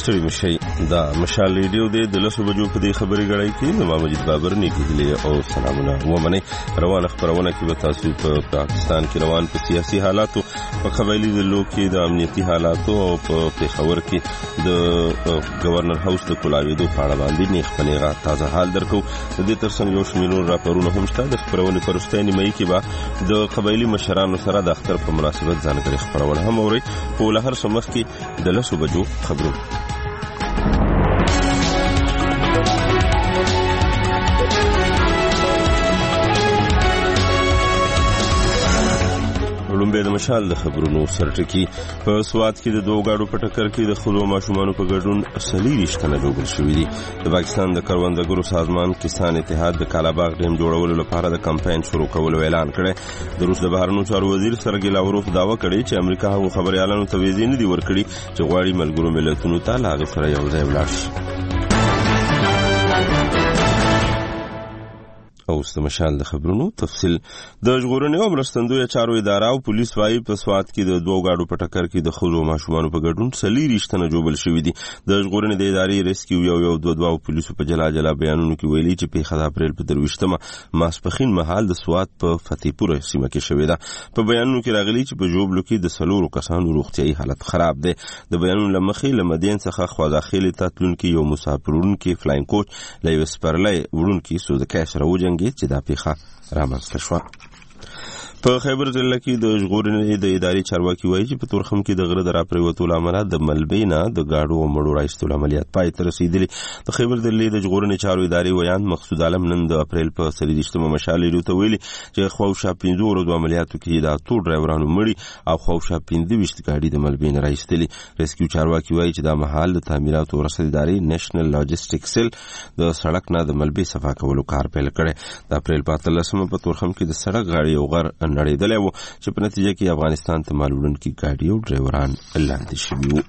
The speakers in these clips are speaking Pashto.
ستړي مشي دا مشال ریډیو د 10 بجو په دې خبري غړای کې نو ماجد بابر نیکی هلي او سلامونه ومنه روان خبرونه کې به تاسو په پاکستان کې روان په سیاسي حالاتو په قبایلی ضلعو کې د امنیتي حالاتو او په پیښور کې د گورنر هاوس د کولاویدو په اړه باندې نیخ پنیغه تازه حال درکو د دې ترڅنګ یو شمېر راپورونه هم شته د خبرونه پرستاني مې کې به د قبایلی مشرانو سره د اختر په مناسبت ځانګړي خبرونه هم اوري په لهر سمخ کې د 10 بجو خبرونه لومبه د مشال د خبرونو سرټکی په سواد کې د دوه گاډو په ټکر کې د خلو ماشومانو په ګډون اصلي رښتنه جوړ شوې دي د پاکستان د کروندګرو سازمان کسان اتحاد د کالاباغ ډیم جوړولو لپاره د کمپاین شروع کولو اعلان کړی د روس د بهرنیو چارو وزیر سرګی لاوروف دعوا کړې چې امریکا هغه خبريالانو ته ویزې نه دی ورکړي چې غواړي ملګرو ملتونو ته لاغ سره یو ځای ولاړ شي اوس د مشال د خبرونو تفصیل د ژغورنې او مرستندوی چارو اداره او پولیس وايي په سواد کې د دوه گاډو په ټکر کې د خلو ماشومانو په ګډون سلی رښتنه جوړل شوې دي د ژغورنې د ادارې ریسکیو یو دوه پولیسو په جلا بیانونو کې ویلي چې په 1 اپریل په 23مه ماسپخین مهال د سواد په فتحپور سیمه کې شوې ده په بیانونو کې راغلي چې په جوبلو کې د سلورو کسانو روغتيایي حالت خراب ده د بیانونو لمخې لمدین څخه خوازاخیل تاتلونکو یو مسافرونکو فلاین کوچ لیوس پرلای ورونکو سوزکای سره وجنګ چې دا پیخه رامنځته شوه په خیبر ضلع کې د ژغورنې د ادارې چارواکي وایي چې په تورخم کې د غره د راپریوتو لامل د ملبې نه د گاډو او مړو راایستلو عملیات پای ته رسیدلي د خیبر ضلع د ژغورنې چارو ادارې ویان مقصود عالم نن د اپریل په 23مه مشال ریډیو ته ویلي چې خوښه 15 ورځو عملیاتو کې د اتو ډرایورانو مړي او خوښه 15 گاډي د ملبې نه راایستلي ریسکیو چارواکي وایي چې د محل د تعمیرات او رسد ادارې نېشنل لاجستیک سیل د سړک نه د ملبې صفا کولو کار پیل کړي د اپریل په 13مه په تورخم کې د سړک غاړي او غر نړیدلې و چې په نتیجه کې افغانستان ته مال وړونکي ګاډي او ډرایوران لاندې شوي وو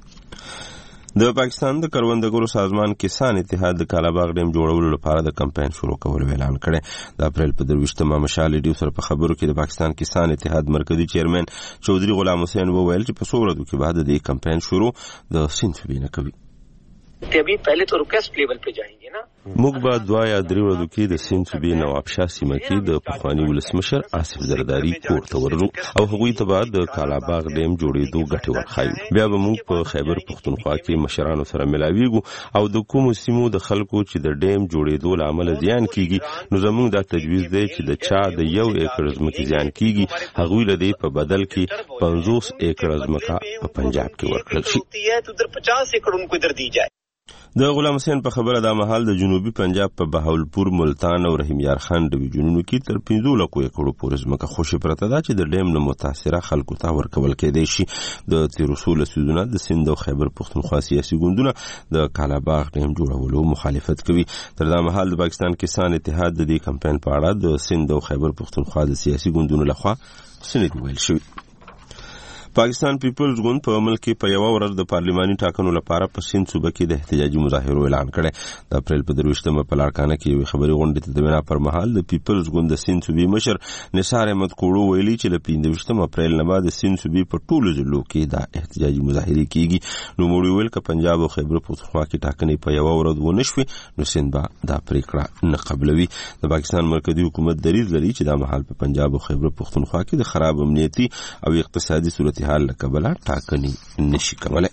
د پاکستان د کروندګرو سازمان کسان اتحاد د کالاباغ ډیم جوړولو لپاره د کمپاین شروع کولو اعلان کړی د اپریل په 23مه مشال ریډیو سره په خبرو کې د پاکستان کسان اتحاد مرکزی چیرمن چودھری غلام حسین وویل چې په څو ورځو کې بعد د کمپاین شروع د سینټ وینه کوي ابھی پہلے تو ریکویسٹ لیول پہ جائیں گے نا موږ به 2 یا 3 ورځې کې د سین صوبې نوابشاه سیمه کې د پخوانی ولسمشر آصف زرداری کور ته ورغلو او هغوی ته بعد د کالاباغ ډیم جوړېدو غټي ورخایو بیا به موږ په خیبر پختونخوا کې مشرانو سره ملاویږو او د کوم سیمو د خلکو چې د ډیم جوړېدو لامل زیان کیږي نو زموږ د تجویز دی چې د چا د 1 ایکړ ځمکې زیان کیږي هغوی له دې په بدل کې 50 ایکړ ځمکه په پنجاب کې ورکړل شي تو ادھر 50 ایکڑ ان کو ادھر دی جائے د غلام حسین په خبره د محل د جنوبي پنجاب په بهاولپور ملتان او رحیم یار خان ډیویژنونو کې تر 15 لکو ایکړو پورې ځمکه خوشي پرته ده چې د ډیم نه متاثره خلکو ته ورکول کېدای شي د تیروسول سودونه د سند او خیبر پختونخوا سیاسي ګوندونه د کالاباغ ډیم جوړولو مخالفت کوي تر دا محل د پاکستان کسان اتحاد د دې کمپاین په اړه د سند او خیبر پختونخوا د سیاسي ګوندونو لخوا سند ویل شوی پاکستان پیپلز ګوند په عمل کې په یو ورځ د پارلماني ټاکنو لپاره په سند صوبه کې د احتجاجي مظاهرو اعلان کړی د اپریل په 23مه په لارکانه کې یو خبري غونډه ته د وینا پر مهال د پیپلز ګوند د سند صوبې مشر نثار احمد کوړو ویلي چې ل 15مه اپریل نه بعد د سند صوبې په ټولو ضلعو کې د احتجاجي مظاهرې کیږي نو موږ ویل ک پنجاب او خیبر پختونخوا کې ټاکنې په یو ورځ ونه شوي نو سند به دا پریکړه نه قبلوي د پاکستان مرکزی حکومت دریځ لري چې د محل په پنجاب او خیبر پختونخوا کې د خراب امنیتي او اقتصادي صورتحال لکبله ټاکنې نشي کولای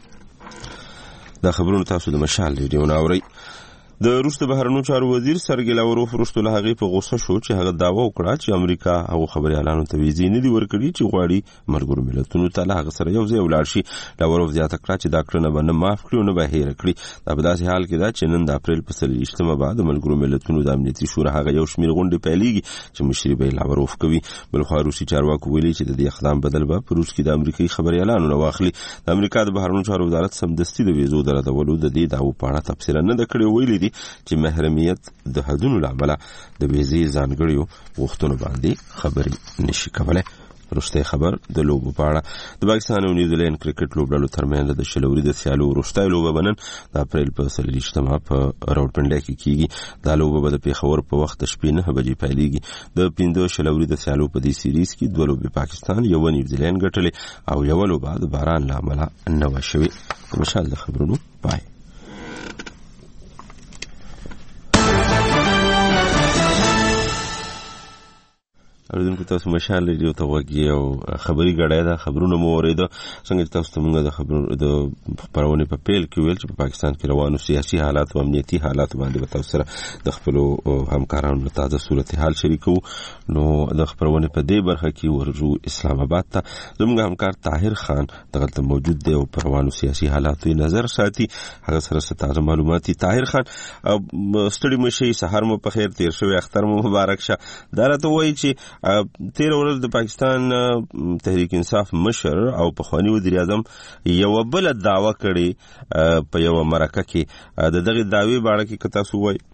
دا خبرونه تاسو د مشال ریډیو ناوري د روس د بهرنیو چارو وزیر سرګی لاوروف وروسته له هغې په غوسه شو چې هغه دعوا وکړه چې امریکا هغه خبريالانو ته ویزې نه دي ورکړي چې غواړي ملګرو ملتونو ته له هغه سره یو ځای ولاړ شي لاوروف زیاته کړه چې دا کړنه به نه معاف کړي او نه به هېره کړي دا په داسې حال کې ده چې نن د اپریل په 23مه بعد ملګرو ملتونو د امنیتي شورا هغه یو شمېر غونډې پیلېږي چې مشري به لاوروف کوي بلخوا روسي چارواکو ویلي چې د دې اقدام بدل به په روس کې د امریکایي خبريالانو نه واخلي د امریکا د بهرنیو چارو وزارت سمدستي د ویزو د ردولو د دې دعوو په اړه تفصیلا نه ده کړې ویلي دي چې محرمیت د حدونو لامل د ویزې ځانګړیو غوښتنو باندې خبرې نشي کولای وروستی خبر د لوبو په اړه د پاکستان او نیوزیلینډ کرکټ لوبډلو ترمنځ د شلوري د سیالو وروستۍ لوبه به نن د اپریل په 23مه په راولپنډۍ کې کیږي دا لوبه به د پیښور په وخت شپې 9 بجې پیلېږي د 15 شلوري د سیالو په دې سیریز کې 2 لوبې پاکستان یو نیوزیلینډ ګټلې او یو لوبه د باران لامل نه وشوي مشال د خبرونو پای. اردن تاسو مشال ریډیو ته وګورئ او خبري غړای دا خبرونه مو اوریدو څنګه تاسو ته موږ د خبرونو د خبرونه په پیل کې ویل چې په پاکستان کې روانو سیاسي حالات او امنیتي حالات باندې تاسو سره د خپل همکارانو تازه صورتحال شریکو. نو د خبرونه په دې برخه کې ورجو اسلام آباد ته زموږ همکار طاهر خان دغه موجود دی او په روانو سیاسي حالاتو نظر ساتي. هغه سره تازه معلومات. طاهر خان ستړي مشي سحر مو په خیر تیر شوی اختر مو مبارک شه. دا راته وایي چې 13 ورځ د پاکستان تحریک انصاف مشر او پخوانی وزیر اعظم یو بل دعوه کړي په یو مرکه کې د دغه دعوی باندې کې کتا سو وای.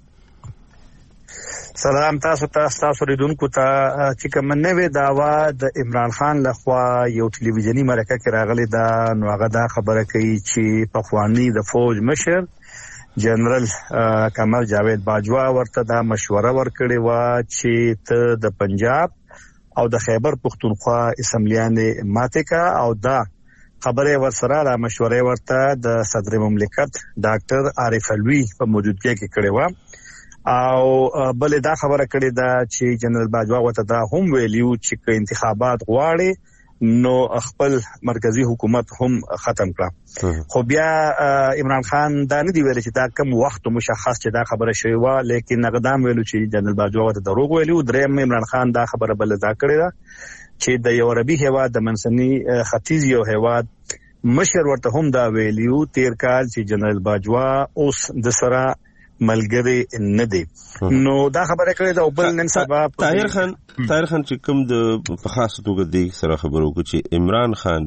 سلام تاسو ریدونکو ته چې کوم نوې دعوا د عمران خان لخوا یو ټلویزیونی مرکه کې راغلی دا نو هغه دا خبره کوي چې پخوانی د فوج مشر جنرال کمال جاوید باجوا ورته دا مشوره ورکړې و چې ته د پنجاب او د خیبر پختونخوا اسمبلیانې ماته کا او دا خبره ورسره را مشوره ورته د صدر مملکت ډاکټر عارف علوی په موجودګۍ کې کړې و او بل دا خبره کړې دا چې جنرال باجوا ورته دا هم ویلیو چې انتخابات غواړي نو خپل مرکزی حکومت هم ختم کړه. خو بیا عمران خان دا نه دی ویل چې دا کم وخت مشخص چې دا خبره شوی و لیکن نقدام ویلو چې جنرال باجوا ورته دروغ ویلو. دریم عمران خان دا خبره بل دا کړی دا چې د یو عربي هیواد د منځني ختیځ یو هیواد مشر ورته هم دا ویلیو تیر کال چې جنرال باجوا اوس د سره ملګری نه دی. نو دا خبره کړې دا بل نن سبا طاهر خان چې کوم د په خاص توګه د سره خبرو کو چې عمران خان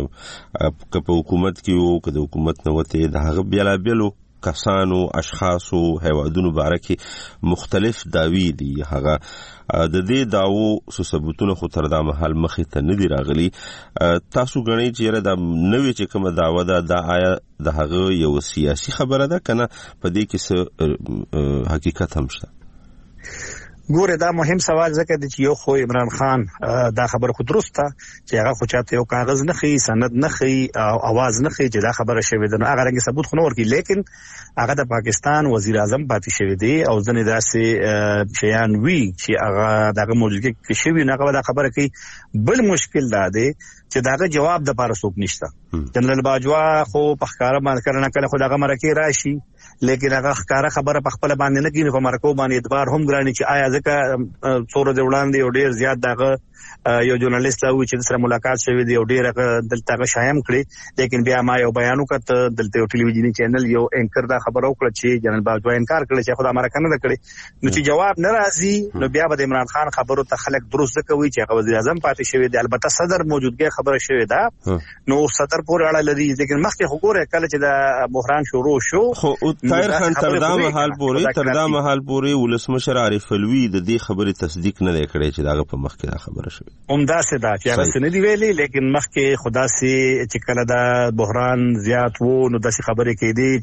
په حکومت کې او د حکومت نه وته د هغه بیلابلو کسانو اشخاصو هیوادونو بارکه مختلف داوی دي. هغه د دې داوو ثبوتونه خو تر دا مهال مخې ته نه دي راغلي. تاسو غنئ چې دا نوې چې کومه داوا ده دا آیا د هغه یو سیاسي خبره ده کنه په دې کې څه حقیقت هم شته؟ ګوره دا مهم سوال ځکه چې یو خو عمران خان دا خبره خو درسته چې هغه خو چاته یو کاغذ نه خي سند نه خي او आवाज نه خي چې دا خبره شوی ده. هغه رنګ ثبوت خو نه ورکي لیکن هغه د پاکستان وزیر اعظم پاتې شوی دی او ځنې داسې شیان وی چې هغه دغه موجودګي کې شوی نه هغه دا خبره کوي. بل مشکل دا دی چې داغه جواب د پاره څوک نشته. جنرال باجوا خو په ښکارا باندې کړنه کله خو دغه مرکه راشي لیکن هغه ښکارا خبره په خپل باندې نه کینې په مرکو باندې اعتبار هم ګرانی چې آیا ځکه څوره د وړاندې او ډیر زیات دغه یو ژورنالیست لا و چې سره ملاقات شوی دی او ډیر دلته شایم کړی لیکن بیا ما یو بیان وکړ دلته یو ټلویزیونی چینل یو انکر دا خبر وکړه چې جنرال باجوا انکار کړی چې خدای مرکه نه کړی. نو چې جواب نه راځي نو بیا به عمران خان خبرو ته خلک درست کوي چې هغه وزیر اعظم پاتې شوی دی. البته صدر موجودګي خبره شوی ده نو صدر پورې اړه لري لیکن مخکې حکومت کله چې د بحران شروع شو خو طاهر خان تر دا مهال پورې ولسمشر عارف علوی د دې خبرې تصدیق نه کړی چې داغه په مخ کې دا خبره شوی. عمده سدا چې هغه سن دی ویلي لیکن مخکې خدا سي چې کله دا بحران زیات وو نو داسې خبرې کېدې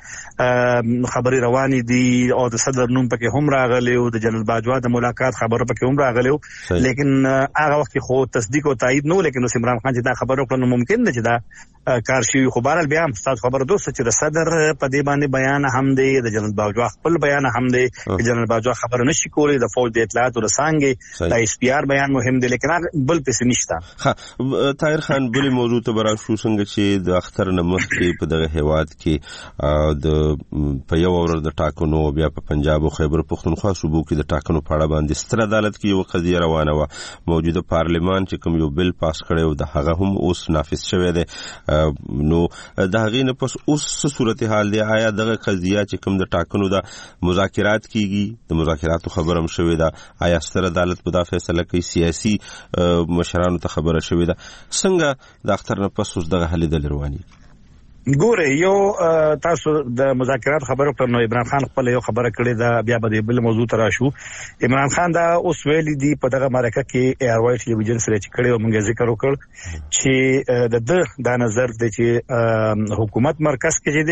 چې خبري رواني دي او د صدر نوم پکې هم راغلی او د جنرال باجوا د ملاقات خبره پکې هم راغلی لیکن هغه وخت خو تصدیق او تایید نو لیکن عمران خان چې دا خبره وکړه نو ممکن ده چې دا کار شي. خو بهرحال بیا هم تاسو خبره دوست چې د صدر په دې باندې بیان هم دی د جنرال باجوا خپل بیان هم دی چې جنرال باجوا خبره نشي کولی د فوج د اطلاعات او رسانګي د اس پی آر بیان مهم دی لیکن بل پس نشته. ها طاهر خان بل موضوع ته برا شو څنګه چې د اختر نمخ کې په دغه هیواد کې د په یو ور د ټاکنو بیا په پنجاب او خیبر پختونخوا صوبو کې د ټاکنو په اړه باندې ستر عدالت کې یو قضیه روانه و. موجوده پارلیمان چې کوم یو بل پاس کړي او د هغه هم اوس نافذ شوی دی. نو د هغې نه پس اوس صورتحال دی آیا دغه قضیه چې کوم د ټاکنو د مذاکرات کیږي د مذاکراتو خبر هم شوی ده آیا ستر عدالت په دا فیصله کوي سیاسي مشرانو ته خبره شوی ده څنګه د اختر نه پس اوس دغه حل د رواني ګوره یو تاسو د مذاکرات خبرو پر نو عمران خان خپل یو خبره کړې دا بیا به بل موضوع تر شو. عمران خان دا اوس ویلي دی په دغه مرکه کې ایر وای ټلویزیون سره چې کړي او موږ ذکر وکړ چې د نظر د چې حکومت مرکز کې دی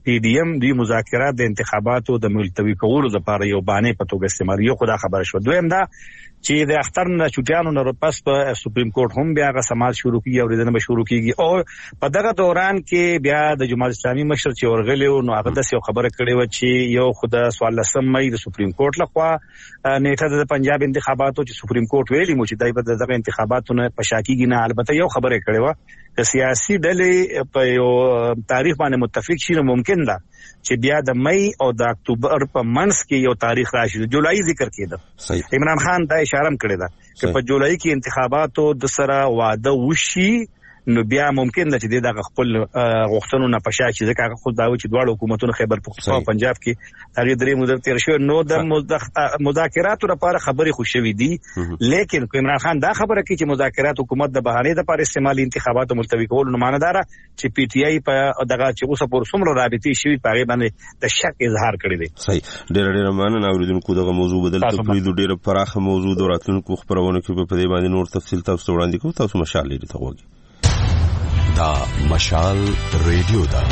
پی ډی ایم د مذاکرات د انتخاباتو د ملتوي کولو لپاره یو باندې په توګه استعمال یو خدا خبره شو. دویم دا چې د اختر نه چټیانو نه پس په سپریم کورټ هم بیا غا سماج شروع کیږي او ریدنه به شروع کیږي او په دغه دوران کې بیا د جماعت اسلامي مشر چې ورغلی نو هغه د یو خبره کړې و چې یو خدا 14 مې د سپریم کورټ لخوا نیټه د پنجاب انتخاباتو چې سپریم کورټ ویلي مو چې دای په دغه انتخاباتو نه پشاکیږي نه البته یو خبره کړې و چې سیاسي ډلې په یو تاریخ باندې متفق شي ممکن ده چې بیا د مې او د اکتوبر په منځ کې یو تاریخ راشي. د جولای ذکر کېده عمران خان دا اشاره کړې ده چې په جولای کې انتخاباتو د سره واده وشي نو بیا ممکن ده چې د خپل غوښتنو نه پښا شي ځکه خو دا و چې دواړو حکومتونو خیبر پختونخوا او پنجاب کې هغه درې مدت تیر شو نو د مذاکراتو لپاره خبرې خوشوي دي لیکن عمران خان دا خبره کوي چې مذاکرات حکومت د بهانه لپاره استعمالي انتخاباتو ملتوي کول نو معنی دار چې پی ټی آی په دغه چې اوسه پر څومره رابطې شوی په هغه باندې د شک اظهار کړی دی. صحیح ډېر مننه اوریدونکو دغه موضوع بدل تفصیل ډېر پراخه موضوع د راتلونکو خبرونه کې په دې باندې نور تفصیل تاسو وړاندې کوم. تاسو مشال لري ته وګورئ دا مشال ریډیو دا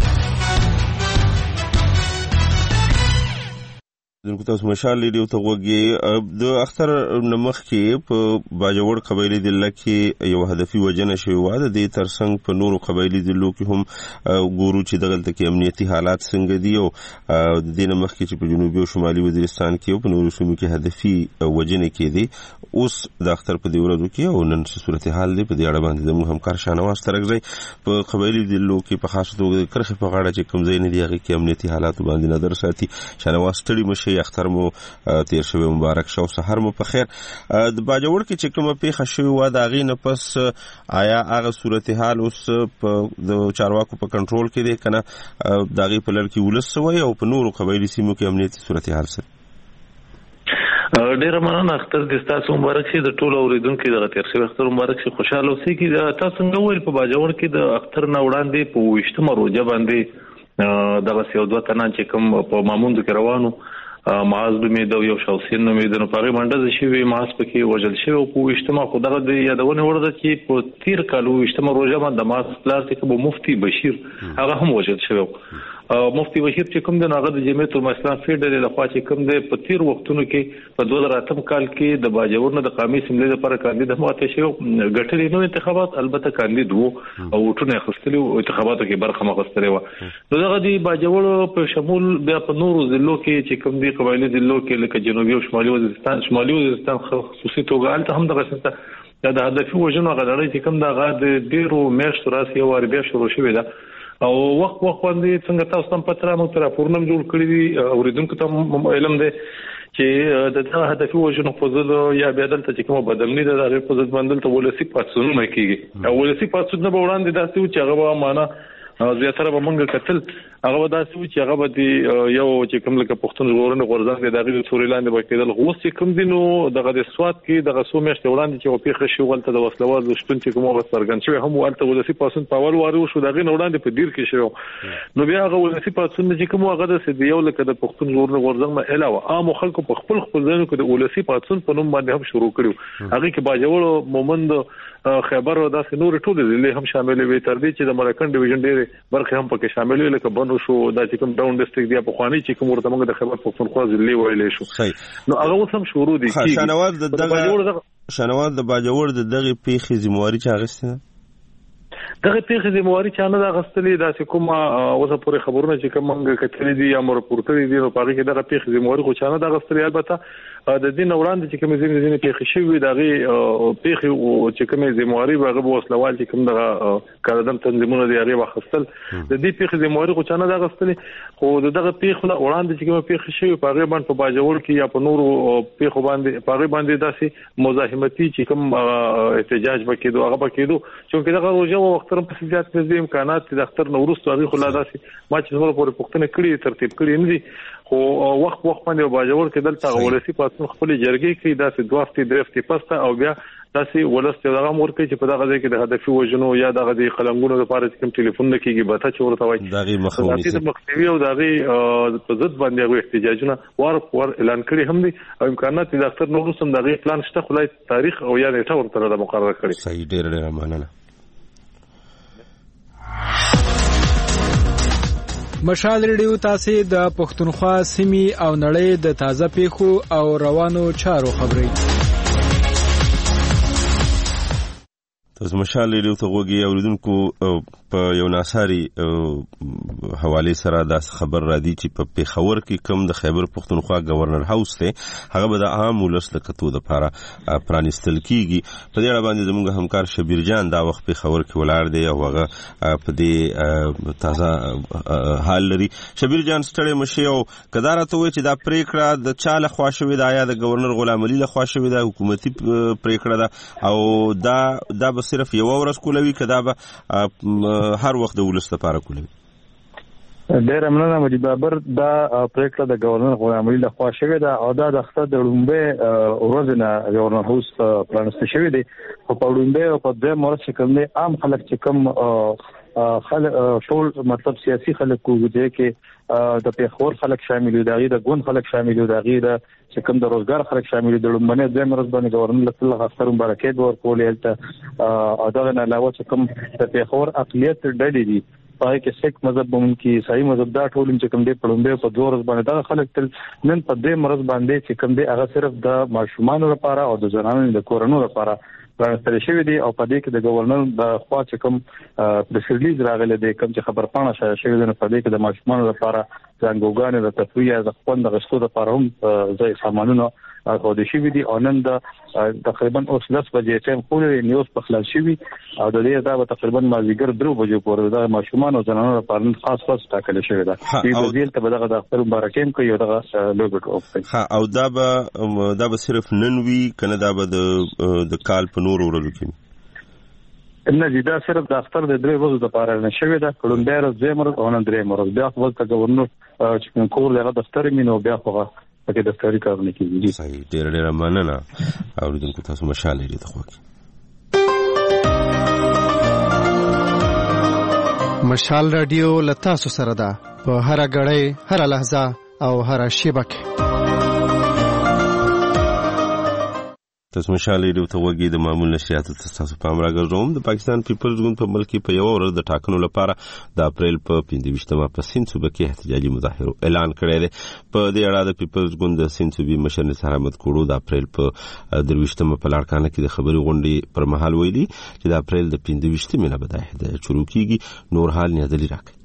دغه تاسو مشال ریډیو ته وګورئ. د اختر نمخ کې په باجوړ قبایلی ضلع کې یو هدفي وجنه شوی و د دې ترڅنګ په نورو قبایلی ضلعو کې هم ګورو چې دغه کې امنیتي حالات څنګه دي او د دې نمخ کې چې په جنوبي او شمالي وزیرستان کې او په نورو سیمو کې هدفي وجنه کې دي. اوس د اختر په دې ورځو کې او نن صورتحال دی په دې اړه باندې زموږ همکار شانواز ترګزی په قبایلی ضلعو کې په خاص توګه کرخه په غاړه چې کوم ځای نه دی هغه کې امنیتي حالات باندې نظر ساتي. شانواز ستړي مشه اختر مو تیر شوی مبارک شو سحر مو په خیر. د باجوړ کې چې کومه پیښه شوی و د هغې نه پس آیا هغه صورتحال اوس په د چارواکو په کنټرول کې دی کنه د هغې په لړ کې ولس سوی او په نورو قبایلي سیمو کې امنیتي صورتحال سره؟ ډیره مننه اختر د تاسو مبارک شي د ټولو اوریدونکو د تیر شوی اختر مبارک شي خوشاله اوسئ. کې تاسو څنګه ویل په باجوړ کې د اختر نه وړاندې په 28 روزه باندې دغه یو دوه تنان چې کوم په ماموند کې روانو معاذ د یو شوسین نو د پاره منډه شي معاذ پکې وجل شي او په اجتماع خو دغه د یادونه ورده چې په تیر کالو اجتماع روزه باندې د معاذ پلار کې مفتي بشیر هغه هم وجل شي. مفتي بشیر چې کوم د هغه د جمعیت الاسلام فیډرل لخوا چې کوم د په تیر وختونو کې په 2008 کال کې د باجوړ نه د قومي اسمبلی لپاره کاندید هم واته شو غټلې نو انتخابات البته کاندید وو او ټونه خستلو انتخاباتو کې برخه مغستره و. نو دغه د باجوړ په شمول بیا په نورو ضلعو کې چې کوم د قبایلی ضلعو کې لکه جنوبي او شمالي وزیرستان خصوصي توګه الته هم دغه څه د هدفي وژنو غړړې چې کوم دغه د ډیرو میاشتو راځي او بیا شروع شوې ده او وخت باندې څنګه تاسو هم پتره مو تر پورنم جوړ کړی دي اوریدونکو ته علم دی چې د هدفي وژنو په ځل یا بیا دلته چې کومه بدلنی ده د په ځل باندې ته ولسی پاتسونه کیږي او ولسی پاتسونه به وړاندې داسې چې هغه معنا زیاتره به مونږ کتل هغه داسې چې هغه به یو چې کوم لکه پښتون ژغورنه غورځنګ د دغه سوريلاند به کېدل غوښ چې کوم دینو دغه د سواد کې دغه سو میاشتې وړاندې چې په خښ ولته د وسلوال شتون چې کومه ورسرګن شوی هم ولته ولسی پاسون په اول واره شو دغه وړاندې په ډیر کې شو نو بیا هغه ولسی پاسون چې کومه هغه د سید یو لکه د پښتون ژغورنه غورځنګ علاوه عام خلکو په خپل ځانو کې د ولسی پاسون په نوم باندې هم شروع کړو هغه کې باجوړ مومند خبر او داسې نور ټول ضلع هم شامل وي تر دې چې د مرکن ډیویژن ډېر برخه هم پکې شامل وي لکه بنو شو دا چې کوم ډاون ډیسټریکټ دی په خواني چې کوم ورته موږ د خبر پښتونخوا ضلع ویلې شو نو هغه هم شروع دي شانواز د باجوړ د دغه پیښې ذمہواری چا غوښتنه دغه پیښې ذمہواری چا نه غوښتلې دا چې کوم اوسه پورې خبرونه چې کوم موږ کتلې دي یا مور پورته دي نو پاره کې دغه پیښې ذمہواری خو چا نه غوښتلې البته د دین وړاندې چې کوم ځینې پیښې شوې دغه پیښې چې کوم ذمہواری هغه وسلوال چې کوم دغه کاردم تنظیمونه دی هغه واخستل د دې پیښې ذمہواری خو چا نه غوښتلې خو دغه پیښه وړاندې چې کوم پیښې شوې په هغه باندې په باجوړ کې یا په نورو پیښو باندې په هغه باندې داسې مزاحمتي چې کوم احتجاج وکړو هغه وکړو چې دغه روزه وخت هم په زیات نږدې امکانات د اختر نورستو هغه خلا داسې ما چې زموږ پورې پښتنه کړی ترتیب کړی نه دي خو وخت باندې باجوړ کې دلته ولسی پاتون خپل جرګې کې داسې دوه هفتې درې هفتې پسته او بیا داسې ولست دغه مور کې چې په دغه ځای کې د هدفي وژنو یا دغه د قلمونو لپاره کوم ټلیفون نه کېږي به چې ورته وایي دغه مخاوي او دغه په ضد باندې هغه احتجاجونه ور اعلان کړي هم دي او امکانات د اختر نورستم دغه پلان شته خلای تاریخ او یا نیټه ورته د مقرره کړي. صحیح ډېر مننه. مشال ریډیو تاسو د پښتونخوا سیمې او نړۍ د تازه پیښو او روانو چارو خبري تاسو مشال ریډیو ته وګورئ اوریدونکو په یو ناصاري حواله سره د خبر را دي چې په پیښور کې کم د خیبر پښتونخوا گورنر هاوس ته هغه به د عام ولس د کتو د لپاره پرانستل کیږي. په دې اړه باندې زموږ همکار شبیر جان دا وخت پیښور کې ولاړ دی او هغه په دې تازه حال لري. شبیر جان ستړي مشي او کدارته وي چې دا پریکړه د چا له خوا شوې ده، یا د گورنر غلام علي له خوا شوې ده، حکومتي پریکړه ده او دا به صرف یو ورځ کولوي کدا به هر وخت د ولس لپاره کولوي؟ ډېر مننه مجید بابر. دا پریکړه د گورنر غلام علي لخوا شوې ده او دا د اختر د لومبه ورځ نه گورنر هاوس پرانست شوې دي. په لومبه او په دې مرسته کوم عام خلک چې کوم خلک ټول مطلب سیاسي خلک کوجه کې د پیښور خلک شامل دي، د ګون خلک شامل دي، د چې کوم د روزګار خلک شامل دي. د لومبنه د مرز باندې گورنر الله اختر مبارکي ورکول یلته او دا نه علاوه چې کوم د پیښور اقلیت ډلې دي پای کې سیک مذهب مونږ صحیح مذهب دا ټول چې کوم دې پړومبه په دور باندې دا خلک تل نن په دې مرز باندې چې کوم دې هغه صرف د ماشومان لپاره او د ځوانانو د کورونو لپاره پرانستل شوی دی او په دې کې د گورنر د خوا چې کوم پریس ریلیز راغلی دی کوم چې خبر پاڼه شایع شوی دی په دې کې د ماشومان لپاره ځانګوګانې د تفریح د خپل د غشتو لپاره هم ځای سامانونه او د شي وی دي او نن د تقریبا 10 بجې ټیم خولې نیوز په خلاص شوی او د دې دا تقریبا مازیګر 2 بجې پورې د ماشومان او زنانو لپاره خاص ټاکل شوی دی. په دې ته به دغه د اختر مبارکیم کوي او دغه لوګټ اوپن او دا به صرف نن وی کنه دا به د کال په نور ورځو کې نه دي. دا صرف د اختر د 3 ورځې لپاره نه شوی دا کلونډه ورځ زمر او نن 3 ورځې بیا خپل ته گورنر چې کور له دفتر مينو بیا خو پکې دفتري کارونه کوي. صحیح. ډېر مننه اوریدونکو تاسو مشال لري ته خوږی مشال رادیو لتا سره ده په هر غړې هر لحظه او هر شیبه کې. تاسو مشال لري ته وګورئ د معمول نشریات تاسو په امر راغوم. د پاکستان پیپلز ګوند په ملک په یو ورځ د ټاکنو لپاره د اپریل په 25مه په سند صوبه کې احتجاجي مظاهره اعلان کړی دی. په دې اړه د پیپلز ګوند د سند صوبې مشر نثار احمد کوړو د اپریل په 23مه په لاړکانه کې د خبري غونډې پر مهال ویلي چې د اپریل د 25مه نه به احتجاج شروع کیږي. نور حال نه دلی راکړي.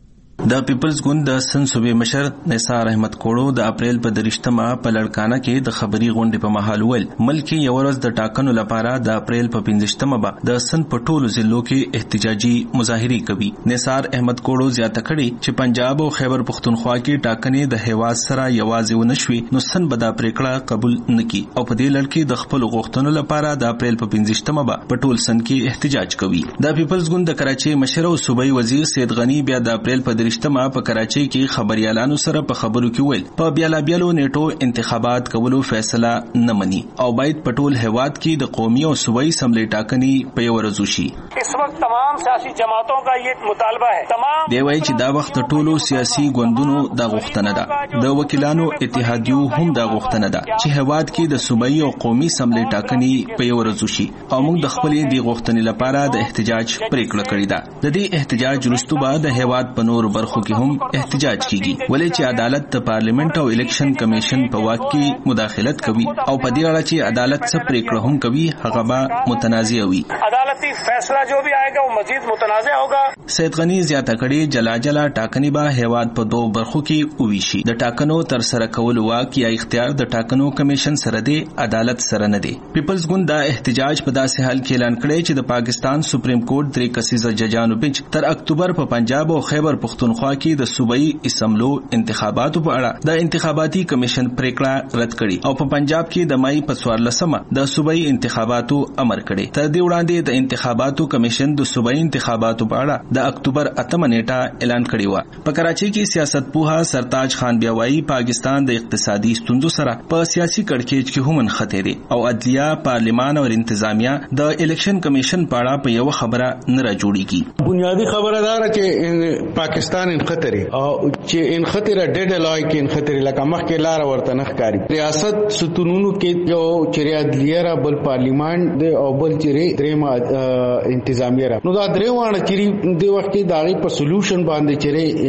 د پیپلز ګوند د سند صوبې مشر نثار احمد کوړو د اپریل په 23مه په لړکانه کې د خبري غونډې په محل ول ملک یو ورځ د ټاکنو لپاره د اپریل په 25مه به د سند په ټولو ضلعو کې احتجاجي مظاهره کوي. نثار احمد کوړو زیاته کړي چې پنجاب او خیبر پښتونخوا کې ټاکنې د هیواد سره یوازې ونشوي نو سند به د پریکړه قبول نکړي او په دې لړ کې د خپل غوښتنو لپاره د اپریل په 25مه به په ټول سند کې احتجاج کوي. د پیپلز ګوند د کراچي مشر او صوبایي وزیر سید غنی بیا د اپریل په 23مه په کراچۍ کې خبريالانو سره په خبرو کې ویل په بیلابیلو نیټو انتخابات کولو فیصله نه مني او باید په ټول هیواد کې د قومي او صوبایي اسمبلی ټاکنې په یو ورځ وشي. اس وخت تمام سیاسي جماعتوں کا یہ مطالبہ ہے. تمام دی وایي چې دا وخت ټولو سیاسي ګوندونو د غوښتنه ده، د وکیلانو اتحادیو هم د غوښتنه ده چې هیواد کې د صوبایي او قومي اسمبلی ټاکنې په یو ورځ وشي او موږ د خپلې د غوښتنې لپاره د احتجاج پریکړه کړې ده. د دې احتجاج وروسته به د هیواد په نور برخو کې هم احتجاج کیږي ولې چې عدالت د پارلیمنت او الیکشن کمیشن په واک کې مداخلت کوي او په دې اړه چې عدالت څه پریکړه هم کوي هغه به متنازع وي. عدالتی فیصله جو بھی آئے گا وہ مزید متنازع ہوگا. سید غنی زیاته کړي جلا ټاکنې به هیواد په دوه برخو کې وویشي. د ټاکنو تر سره کول واک یا اختیار د ټاکنو کمیشن سره دی، عدالت سره نه دی. پیپلز ګوند دا احتجاج په داسې حال کې اعلان کړی چې د پاکستان سپریم کورټ 3 کسیزه ججانو بنچ تر اکتوبر په پنجاب او خیبر پښتونخوا کې د صوبایي اسمبلو انتخاباتو په اړه د انتخاباتي کمیشن پریکړه رد کړي او په پنجاب کې د مای په 14مه د صوبایي انتخاباتو امر کړي. تر دې وړاندې د انتخاباتو کمیشن د صوبایي انتخاباتو په اړه د اکتوبر 8مه نیټه اعلان کړی و. په کراچۍ کې سیاست پوها سرتاج خان بیا وایي پاکستان د اقتصادي ستونزو سره په سیاسي کړکېچ کې هم نښتې دي او عدلیه، پارلمان او انتظامیه د الیکشن کمیشن په اړه په یو خبره نه را جوړیږي. بنیادی خبره دا ده چې پاکستان ان خطرې او چې ان خطر ډېډ لای کې ان خطر لکه مخکې لار ورته نخکاری ریاست ستونونو کې یو چې عدلیه را بل پارلیمان دی او بل چې درېما انتظامیه را نو دا درې وانه چې د وخت کې داغي په سولوشن باندې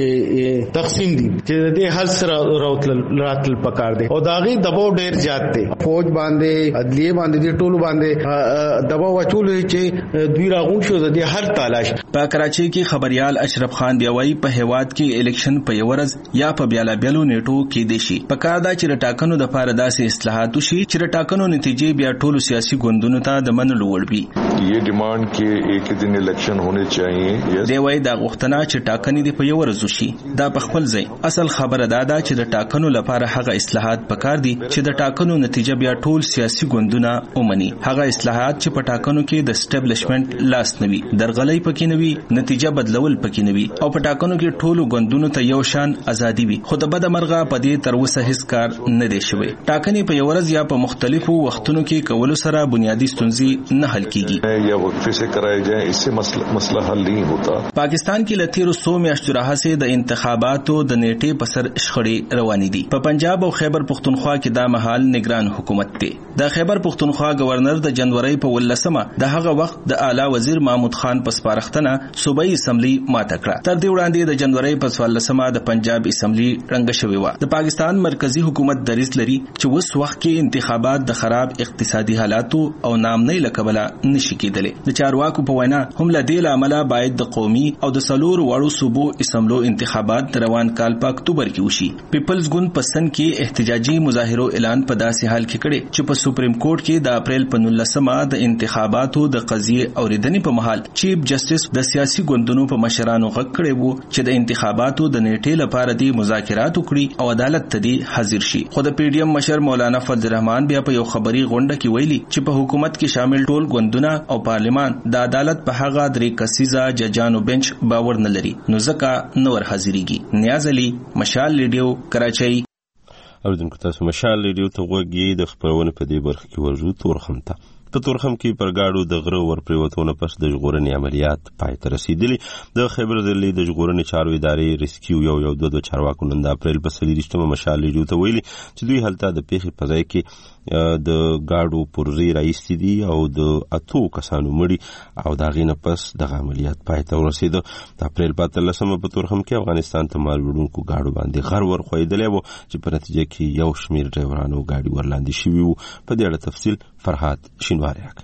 چې تقسیم دي چې د حل سره راتل پکار دي او داغي دباو ډیر زیات دي فوج باندې عدلیه باندې د ټولو باندې دباو وچول چې دوی راغون شو د هر تلاش. په کراچي کې خبريال اشرف خان بیا وایي په هیواد کې الیکشن په ورځ یا په بیلابیلو نیټو کې دي شي په کار دا چې ټاکنو د پاره داسې اصلاحات وشي چې ټاکنو نتیجې بیا ټولو سیاسي ګوندونو ته د منلو وړ وي. یہ ڈیمانڈ کې ایک دن الیکشن ہونے چاہیے. دی وایي دا غوښتنه چې ټاکنې د په ورځ وشي دا په خپل ځای اصل خبره ده چې د ټاکنو لپاره هغه اصلاحات پکار دي چې د ټاکنو نتیجه بیا ټول سیاسي ګوندونه ومني. هغه اصلاحات چې په ټاکنو کې د اسټابلیشمنت لاس نوي درغلۍ پکې نوي نتیجه بدلول پکې نوي او په ټاکنو کې ټولو ګوندونو ته یو شان ازادي وي. خو د بد مرغه په دې تر اوسه هیڅ کار نه دی شوی. ټاکنې په ورځ یا په مختلفو وختونو کې کولو سره بنیادی ستونزې نه حل کیږي یا وقفه سے کرائے جائیں اس سے مسئلہ حل نہیں ہوتا. پاکستان کې لتیرو 100 میاشتو راهسه د انتخاباتو د نیټې په سر شخړې روانې دي. په پنجاب او خیبر پختونخوا کې دا مهال نگران حکومت دی. د خیبر پختونخوا گورنر د جنوري په 18مه د هغه وخت د اعلی وزیر محمود خان په سپارښتنه صوبایي اسمبلی ماته کړه. تر دې وړاندې د جنوري په 14مه د پنجاب اسمبلی رنګ شوی و. د پاکستان مرکزی حکومت دریځ لري چې اوس وخت کې انتخابات د خراب اقتصادي حالاتو او نامنۍ لکبله نشي کېدلی. د چارواکو په وینا هم له دې عمله باید د قومي او د سلور وړو صوبو اسمبلو انتخابات روان کال په اکتوبر کې وشي. پیپلز ګوند پسند کې احتجاجي مظاهرو اعلان په داسې حال کې کړي چې په سپریم کورټ کې د اپریل په 19مه د انتخاباتو د قضیې اوریدنې په مهال چیف جسټس د سیاسي ګوندونو په مشرانو غږ کړی وو چې د انتخاباتو د نیټې لپاره د مذاکرات وکړي او عدالت ته دی حاضر شي. خو د پی ډی ایم مشر مولانا فضل الرحمن بیا په یو خبري غونډه کې ویلي چې په حکومت کې شامل ټول ګوندونه او پارلیمان د عدالت په هغه درې کسیزه ججانو بنچ باور نه لري نو ځکه نور حاضرېږي. نیاز علي، مشال ریډیو، کراچۍ. اوریدونکو تاسو مشال ریډیو ته غوږی د خبرونه په دې برخه کې ورزو تورخم ته. په تورخم کې پر گاډو د غره ورپریوتونه پس د ژغورنې عملیات پای ته رسیدلی. د خیبر ضلع د ژغورنې چارو ادارې ریسکیو یو دوه چارواکو نن د اپریل په 23مه مشال ریډیو ته ویلي چې دوی هلته د پیښې په ځای کې د گاډو پرزې راایستې دي او د 8 کسانو مړي او د هغې نه پس دغه عملیات پای ته ورسېده. د اپریل په 13مه په تورخم کې افغانستان ته مال وړونکو گاډو باندې غر ورخویدلی و چې په نتیجه کې یو شمېر ډرایورانو ګاډي ورلاندې شوي وو. په دې اړه تفصیل فرهاد شینواری راکړي.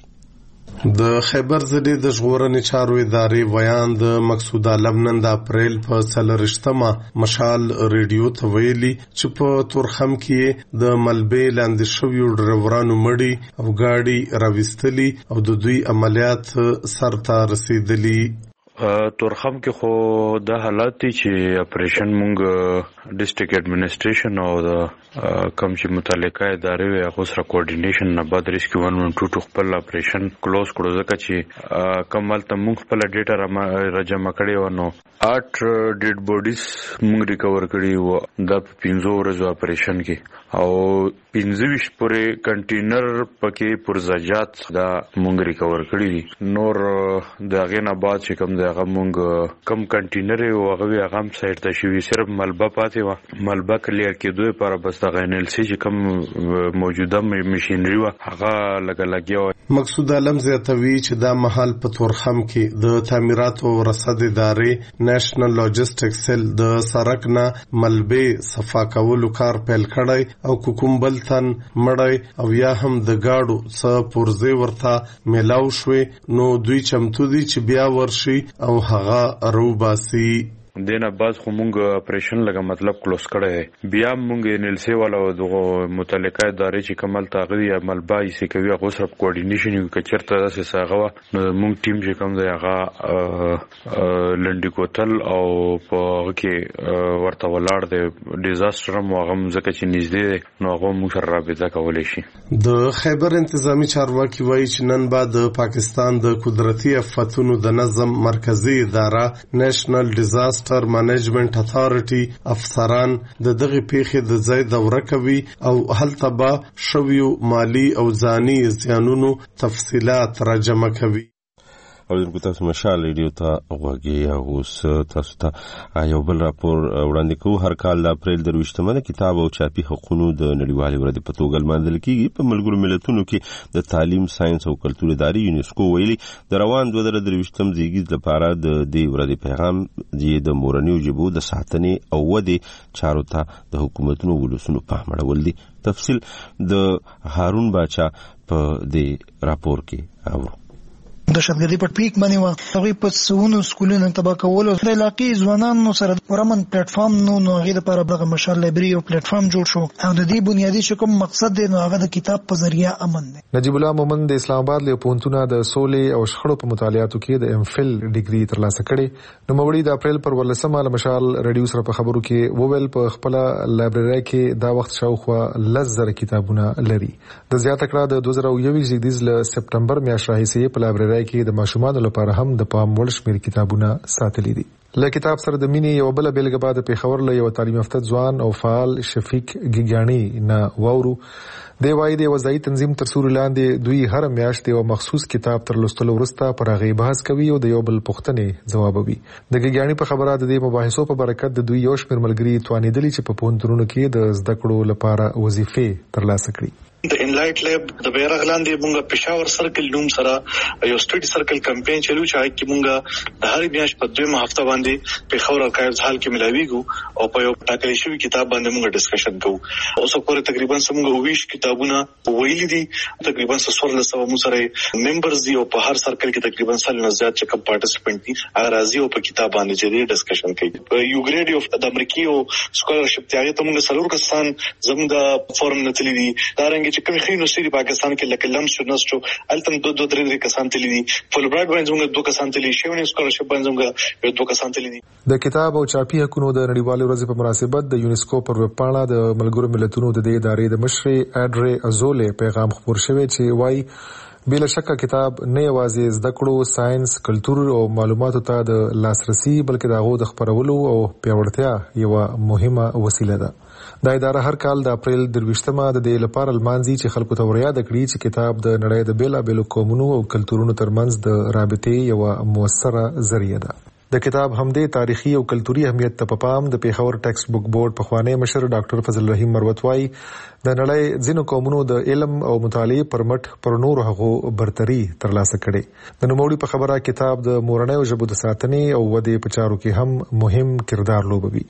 د خیبر ضلع د ژغورنې چارو ادارې ویان د مقصود عالم نن د اپریل په 23مه مشال ریډیو ته ویلي چې په تورخم کې د ملبې لاندې شویو ډرایورانو مړي او ګاډي راویستلي او د دوی عملیات سرته رسیدلي. تورخم کې خو د حالات دي چې اپریشن مونږ ډیسټریکټ ایڈمنسټریشن او د کوم چې متعلقه ادارې وي هغه سره کوارډینیشن نه بعد ریسکیو 112 خپل اپریشن کلوز کړو ځکه چې کمال ته مونږ خپل ډیټا راجمع کړی و نو 8 ډیډ بوډیز مونږ ریکور کړی و د 15 ورځو اپریشن کې او 25 پورې کنټینر پکې پرزاجات دا مونږ ریکور کړی دي. نور د هغه نه بعد چې کوم هغه مونږ کم کنټینر او هغه هم سایت ته شوی صرف ملبه پاتې و. ملبه کلیر کېدو لپاره بس د غنل سي چې کم موجوده ماشينري و هغه لګیا و. مقصود عالم زیاتوي چې دا محل په تورخم کې د تعمیرات او رصد ادارې نېشنل لاجستیک سیل د سرک نه ملبه صفا کولو کار پیل کړی او کوم بل تن مړی او یا هم د گاډو څخه پرزې ورته میلاو شوې نو دوی چمتو دي چې بیا ورشي او هغه روباسي. دینه بعد خو مونږ اپریشن لګه مطلب کلوز کړی بیا مونږ NLC والا دغه متعلقه ادارې چې کمل تاغری عمل بای سي کوي هغه سره کوارډینیشن یو کچرته داسې ساغه نو مونږ ټیم چې کوم دی هغه لنډی کوتل او په کې ورته ولاړ دی ډیزاستر مو هغه ځکه چې نږدې نو هغه مو سره رابطه کولای شي. د خیبر انتظامی چارواکي وایي چې نن بعد پاکستان د قدرتي آفتونو د نظم مرکزی اداره نېشنل ډیزاستر منیجمنت اتھارټي افسران د دغه پیښې د ځای دوره کوي او هلته به شویو مالی او ځاني زیانونو تفصيلات راجمع کوي. اوریدونکو تاسو مشال ریډیو ته غوږی اوس تاسو ته یو بل راپور وړاندې کوو. هر کال د اپریل 23مه د کتاب او چاپي حقوقو د نړیوالې ورځې په توګه لمانځل کیږي. په ملګرو ملتونو کې د تعلیم، ساينس او کلتور ادارې یونیسکو ویلي د روان 2023م زیږیز لپاره د دې ورځې پیغام د مورنیو ژبو د ساتنې او ودې چارو ته د حکومتونو ولسونو پام اړول دي. تفصیل د هارون باچا په دې راپور کې اورو. د شپږدې په پیک باندې و هغه په سونو سکولونو تبا کول د علاقې ځوانانو سره ورمن پلیټ فارم نو هغه لپاره برغه مشال لایبرری او پلیټ فارم جوړ شو او د دې بنیادی شکم مقصد دی نو هغه د کتاب په ذریعہ امن دی. نجیب الله مومن د اسلام آباد له پونتونه د سولې او شخړو په مطالعاتو کې د ام فل ډیګري ترلاسه کړي. نو موري د اپریل پر 18مه له مشال ریډیو سره په خبرو کې وویل په خپل لایبرری کې دا وخت شاوخوا 10,000 کتابونه لري. د زیاته کړه د 2021 زیږدیز له سپټمبر میاشتې راهیسې په لایبرری کې د ماشومانو لپاره هم د پام وړ شمېر کتابونه ساتلي دي. له کتاب سره د مینې یو بل بیلګه بعد په خبر له یو تعلیم یافته ځوان او فعال شفیق ګیګانی نه وورو. دی وايي د وځي تنظیم تر سوري لاندې دوی هر میاشت یو مخصوص کتاب تر لوستلو وروسته پر هغه بحث کوي او د یو بل پوښتنې ځوابوي. د ګیګانی په خبره د دې مباحثو په برکت د دوی یو شمېر ملګري توانیدلی چې په پونترونو کې د زده کړو لپاره وظیفې ترلاسه کړي. د انلایټ لیب د بیرغ لاندې مونږه پېښور سرکل نوم سره یو سټډي سرکل کمپاین چلو چې هغه کې مونږه د هر میاشت په 2 هفته باندې پېښور ارکایوز هال کې ملاویږو او په یو ټاکلې شوی کتاب باندې مونږه ډسکشن کوو. اوس پورې تقریبا څنګه 20 کتابونه ویلي دي. تقریبا 1400 مو سره ممبرز دي او په هر سرکل کې تقریبا 100 نه زیات چې کوم پارټیسپینټ دي هغه راځي او په کتاب باندې چې ډسکشن کوي. یو ګریډ اف د امریکای او سکولرشپ ته هغه ته مونږ سلور کسان زموږ فورم نتلی دي. دا رنګ چې کوم خینو سری پاکستان کې لکه لمس شناستو التم 2-3 کسان تللی دي. فل براډ باندې موږ 2 کسان تللی شي سکولرشپ باندې موږ 2 کسان تللی دي. د کتاب او چاپي حقوقو د نړیوالې ورځې په مناسبت د یونیسکو پر ویب پاڼه د ملګرو ملتونو د دې ادارې د مشر اډري ازولې پیغام خبر شوی چې وايي بلا شک کتاب نه یوازې زده کړو، ساينس، کلتور او معلوماتو ته د لاسرسي بلکې دغه د خبرولو او پیاوړتیا یو مهمه وسیله ده. دا اداره هر کال د اپریل 23مه د دې لپاره لمانځي چې خلکو ته وریا د کړي چې کتاب د نړۍ د بیلابېلو قومونو او کلتورونو ترمنځ د رابطې یو موثره ذریعہ ده. د کتاب همدې تاریخي او کلتوري اهمیت ته په پام د پیښور ټیکسټ بک بورډ پخوانی مشر ډاکټر فضل رحیم مروت وايي د نړۍ ځینو قومونو د علم او مطالعې پر مټ پر نورو هغو برتري ترلاسه کړي. د نوموړي په خبره کتاب د مورنیو ژبو د ساتنې او ودې په چارو کې هم مهم کردار لوبوي.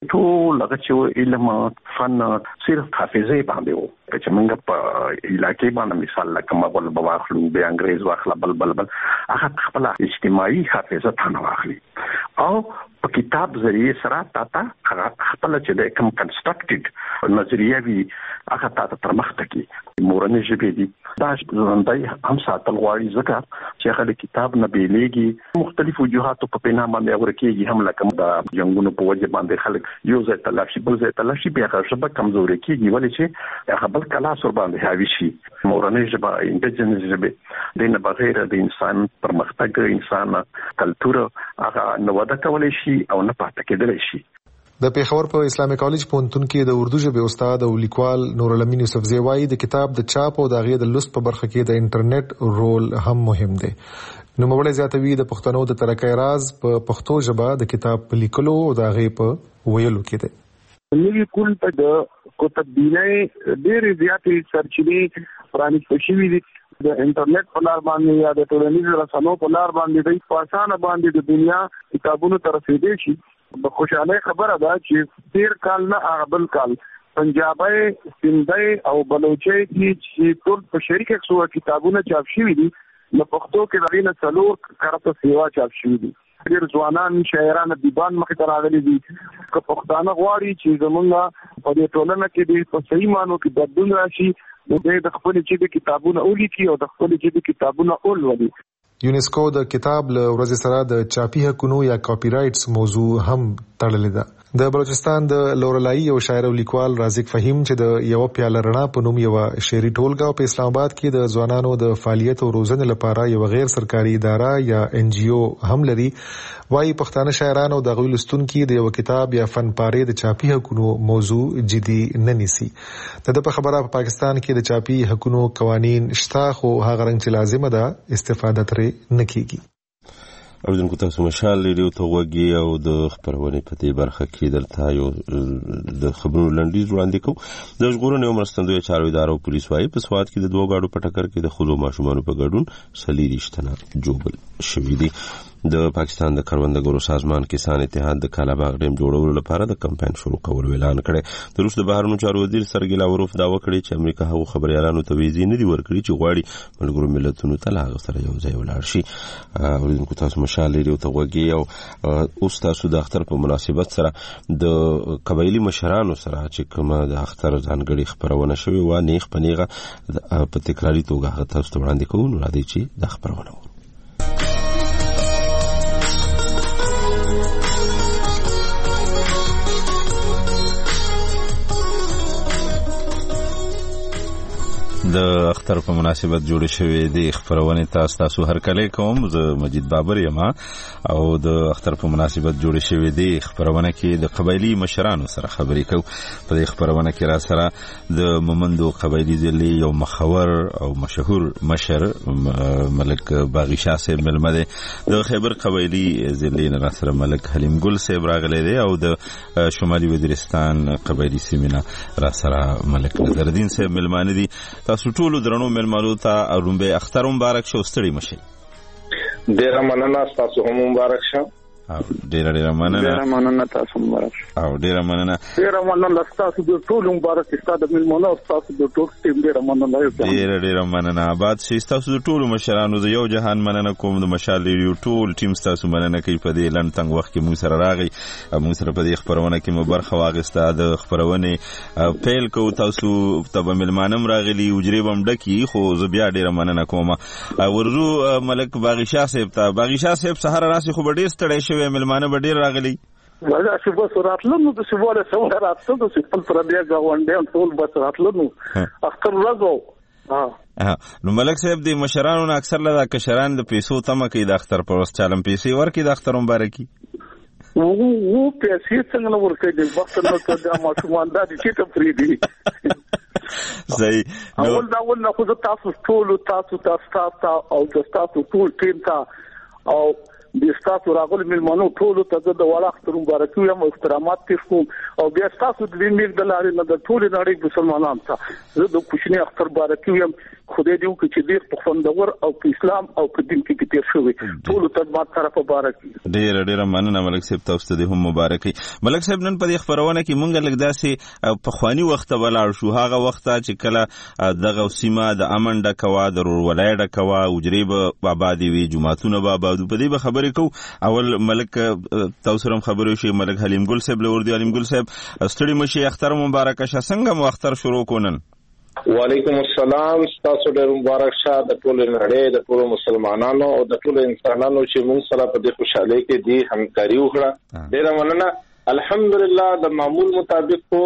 ټول هغه چې علم فن صرف حافظه باندې وو چې موږ په علاقې باندې مثال لکه مغول بواخلو به انګريز واخله بل هغه خپل اجتماعي حافظه ثانه واخلي او په کتاب ذریعہ سره تاته خپل چې د کوم کنسټرکټډ نظریه وی هغه تاته پرمختګ کی مورنۍ ژبې دي دا ځندای هم ساتل غواړي ځکه چې هغه کتاب نه بیلېږي مختلف وجوهاتو په پینا باندې ورکیږي هم لکه د جنگونو په وجه باندې خلک یو ځای تلاشي بل ځای تلاشي بیا هغه ژبه کمزوري کیږي ولې چې هغه بل کلاس ور باندې هاوی شي. مورنۍ ژبه انډیجنس ژبه د نه بغیر د انسان پرمختګ انسان کلتور هغه نو وده کولای شي او نه پاتې کېدلی شي. د پیښور په اسلامي کالج پونتون کې د اردو ژبې استاد او لیکوال نور الامین یوسفزی وايي د کتاب د چاپ او د غي د لوست په برخه کې د انټرنیټ رول هم مهم دی. نو مبړې زیاتوي د پښتنو د ترقۍ راز په پښتو ژبه د کتاب په لیکلو او د غي په ویلو کې دی. نوی کول په د کتابینه ډېر زیاتې سرچینې پرانیستل شوې دي. د انټرنیټ په لار باندې یا د ټولنیزو رسنیو په لار باندې د پاسانه باندې د دنیا کتابونو ته رسیدي شي. د خوشاله خبره ده چې تیر کال نه اغبل کال پنجابي، سندھي او بلوچي چې ټول په شریک څو کتابونه چاپ شوي دي نو پښتو کې دغه څلور کارته سیوا چاپ شوي دي. ډېر ځوانان شاعران دیوان مخ ته راغلي دي که پښتانه غواړي چې زمونږ په دې ټولنه کې د په صحیح مانو کې بدلون راشي د خپل چې کتابونه ولیکي او د خپل چې کتابونه ولولي. یونیسکو د کتاب له ورځې سره د چاپي حقوقو یا کاپی رائټس موضوع هم تړلې ده. د بلوچستان د لورلای او شاعر او لیکوال رازق فهیم چې د یو پیاله رڼا په نوم یو شعري ټولګه په اسلام آباد کې د ځوانانو د فعالیت او روزنې لپاره یو غیر سرکاري اداره یا NGO هم لري. وايي پښتانه شاعرانو د غوی لستونکو د یو کتاب یا فن پاره د چاپي حقوقو موضوع جدي نه نیسي. د په خبره په پاکستان کې د چاپي حقوقو قوانين شته خو هغه رنګ چې لازمه ده استفاده ترې نه کیږي. اوریدونکو تاسو مشال ریډیو ته وګورئ او د خبرونې په دې برخه کې درته یو د خبرونو لنډیز وړاندې کوم. د ژغورنې او مرستندویه چارو ادارو پولیس وايي په سوات کې د دوه گاډو په ټکر کې د ښځو او ماشومانو په ګډون 40 تنه جوړل شوي دي. د پاکستان د کروندګرو سازمان کسان اتحاد د کالاباغ ډیم جوړولو لپاره د کمپاین شروع کولو اعلان کړی. د روس د بهرنیو چارو وزیر سرګی لاوروف دعوه کړې چې امریکا هغو خبريالانو ته ویزې نه دي ورکړي چې غواړي ملګرو ملتونو ته له هغه سره یو ځای ولاړ شي. اوریدونکو تاسو مشال ریډیو ته وګورئ او اوس تاسو د اختر په مناسبت سره د قبایلی مشرانو سره چې کومه د اختر ځانګړي خبرونه شوې و نیغ په نیغه په تکراري توګه تاسو ته وړاندې کوو. نو راځئ چې د خبرونه د اختر په مناسبت جوړ شوې د خبرونه تاسو هر کله کوم. زه مجید بابر یم او د اختر په مناسبت جوړ شوې د خبرونه کې د قبایلی مشرانو سره خبرې کوم. په دې خبرونه کې را سره د مومندو قبایلی ضلع یو مخور او مشهور مشر ملک باغی شاه صاحب ملمه ده. د خیبر قبایلی ضلع نه را سره ملک حلیم ګل صاحب راغلی دی او د شمالي وزیرستان قبایلی سیمینه را سره ملک نظرالدین صاحب ملمانه دي. تاسو ټول درنو ملمالو ته رومبه اختر مبارک شه. ستړي مشه. ډیر مننه. تاسو هم مبارک شه. ډیر مننه. تاسو مبارک شه. او ډیر مننه. تاسو د ټول مبارک ستاسو د ملمانو تاسو د ټول ټیم ډیر مننه. ډیر مننه. آباد شي. تاسو د ټول مشرانو د یو جهان مننه کوم. د مشال ریډیو ټول ټیم تاسو مننه کوي په دې لن تنګ وخت کې موږ سره راغی. موږ سره په دې خبرونه کې مو برخه واغسته. د خبرونه پیل کو تاسو ته ملمانم راغلی وجری بم ډکی خو زه بیا ډیر مننه کوم. ورزو ملک باغی شاه صاحب ته. باغی شاه صاحب سحر راسي خو ډیر ستړی شوی ملمانه به ډیر راغلی. دا چې بس راتلنو د سیواله سره راتلو د خپل پر بیا غونډې ټول بس راتلنو اختر راځو. نو ملک صاحب د مشرانو نه اکثر له کشران د پیسو تمه کوي د اختر پر وس چالم پیسې ورکي د اختر مبارکي. وو پیسې څنګه نو ورکړي د وخت نو ته د ماشومان د چې ته فری دي. صحیح. اول نه خو تاسو ټول تاسو او تاسو ټول ټیم ته او د تاسو راغلي ملمنو ټول ته د وړ اختر مبارکي او احترامات پیښ کوم او بیا تاسو د دې د لارې نه د ټول نړۍ مسلمانانو ته زه د کوچني اختر مبارکي یم. خدای دې وکړي چې ډېر په خوندور او په اسلام او په دین کې تیر شوی ټول ته ما طرف مبارک. ډېر مننه ملک صاحب. تاسو ته هم مبارکي. ملک صاحب نن په دې خبرونه کې مونږ لږ داسې په خواني وخت ولاړ شو. هغه وخت چې کله دغه سیمه د امن ډکوا د رورولای ډکوا وجری به آبادی وي جمعتونه به آبادو. په دې به خبرې کو. اول ملک تاسو هم خبرې شي. ملک حلیم ګل صاحب لور دی. حلیم ګل صاحب ستړي مشي اختر مبارک شه. څنګه مو اختر شروع کونن؟ وعلیکم السلام. تاسو ډېر مبارک شه د ټول نړۍ د ټول مسلمانانو او د ټول انسانانو چې موږ سره په دې خوشاله کې دي همکاري وکړه. ډېر مننه. الحمدلله د معمول مطابق خو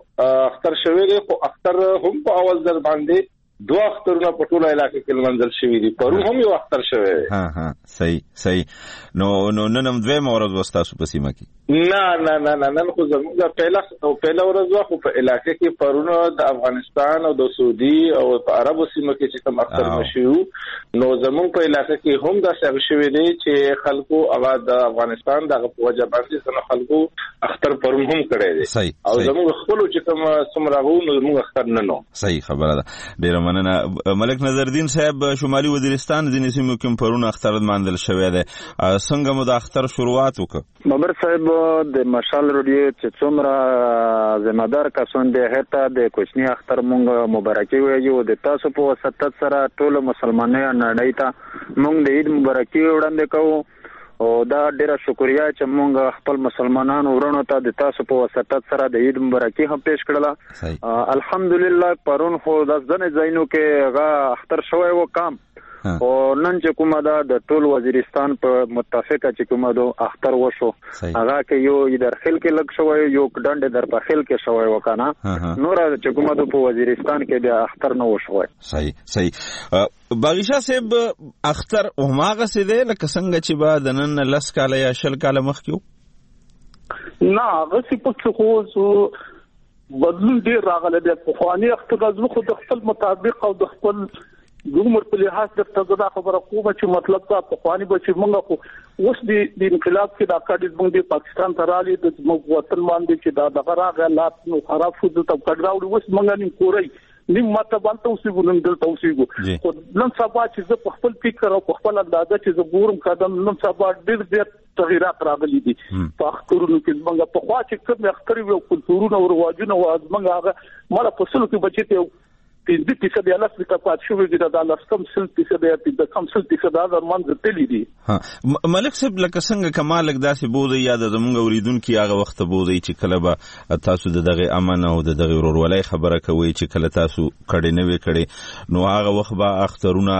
اختر شوی دی خو اختر هم په اول ځل باندې دوه اخترونه په ټول علاقې کې منځل شوی دي. پرون هم یو اختر شوی دی. صحیح. نو نن هم دوه مورز وستاسو په سیمه کې؟ نه نن خو زموږ پهلا ورځ وا خو په علاقې کې پرون د افغانستان او د سعودي او په عربو سیمه کې چې کوم اختر مشیو نو زموږ په علاقې کې هم دا څه شوی دی چې خلکو اواز د افغانستان دغه په وجه باندې څنګه خلکو اختر پرون هم کړی دی او زموږ خپل چې کوم سمراغو نو زموږ اختر نه نو. صحیح خبره ده. ډیر مننه. ملک نظرالدین صاحب شمالي وزیرستان ځینې سیمو کې پرون اختر ماندل شوی دی. څنګه مو د اختر شروعات وکړه؟ بابر صاحب د مشال ریډیو چې څومره ذمہدار کسان دی هته د کوچنی اختر مونږ مبارکي وایو. د تاسو په واسطه سره ټول مسلمانانو نړۍ ته مونږ د عید مبارکي وړاندې کوو او دا ډیره شکریا چې مونږ خپل مسلمانانو ورونو ته د تاسو په واسطه سره د عید مبارکي هم پیښ کړله. الحمدلله پرون خو د ځنې ځایونو کې هغه اختر شوی و کام او نن چې کومه د ټول وزیرستان په متفقه چې کومه د اختر وشو هغه کې یو در خل کې لګ شوی یو ډنډ در په خل کې شوی وکنه نور چې کومه د په وزیرستان کې د اختر نه وشوي. صحیح. باغی شاه صاحب اختر هماغه سي دی لکه څنګه چې بعد نن لس کاله یا شل کاله مخکې نه هغه څه په خو بدلون ډیر راغلی دی. په خواني اختر خو د خپل مطابق او د خپل عمر په لحاظ د تزدا خبره کومه چې مطلب دا په خواني به چې موږ خو اوس د انقلاب کې د اکاډیز باندې پاکستان ته راځي د وطن باندې چې دا د غراغلات نو خراب شو د تکړاوډ اوس موږ نه کورای نیم ماته باندې اوسېږو نن دلته اوسېږو خو نن سبا چې زه په خپل فکر او په خپل اندازه چې زه ګورم قدم نن سبا ډېر تغیرات راغلي دي په اخترونو کې موږ په خوا چې کوم اختر یو کلتورونه او رواجونه او موږ هغه مله په سلو کې بچی ته 50% یا لاس کې پات شو چې دا لاسکم 60% یا د کم 60% دا منځ تللی دي. ها ملک صاحب لکه څنګه کمال داسې بوزي یا د زمونږ اوریدونکو هغه وخت بوزي چې کله به تاسو دغه امن او دغه ورولای خبره کوي چې کله تاسو کړي نه وي کړي نو هغه وخت به اخترونه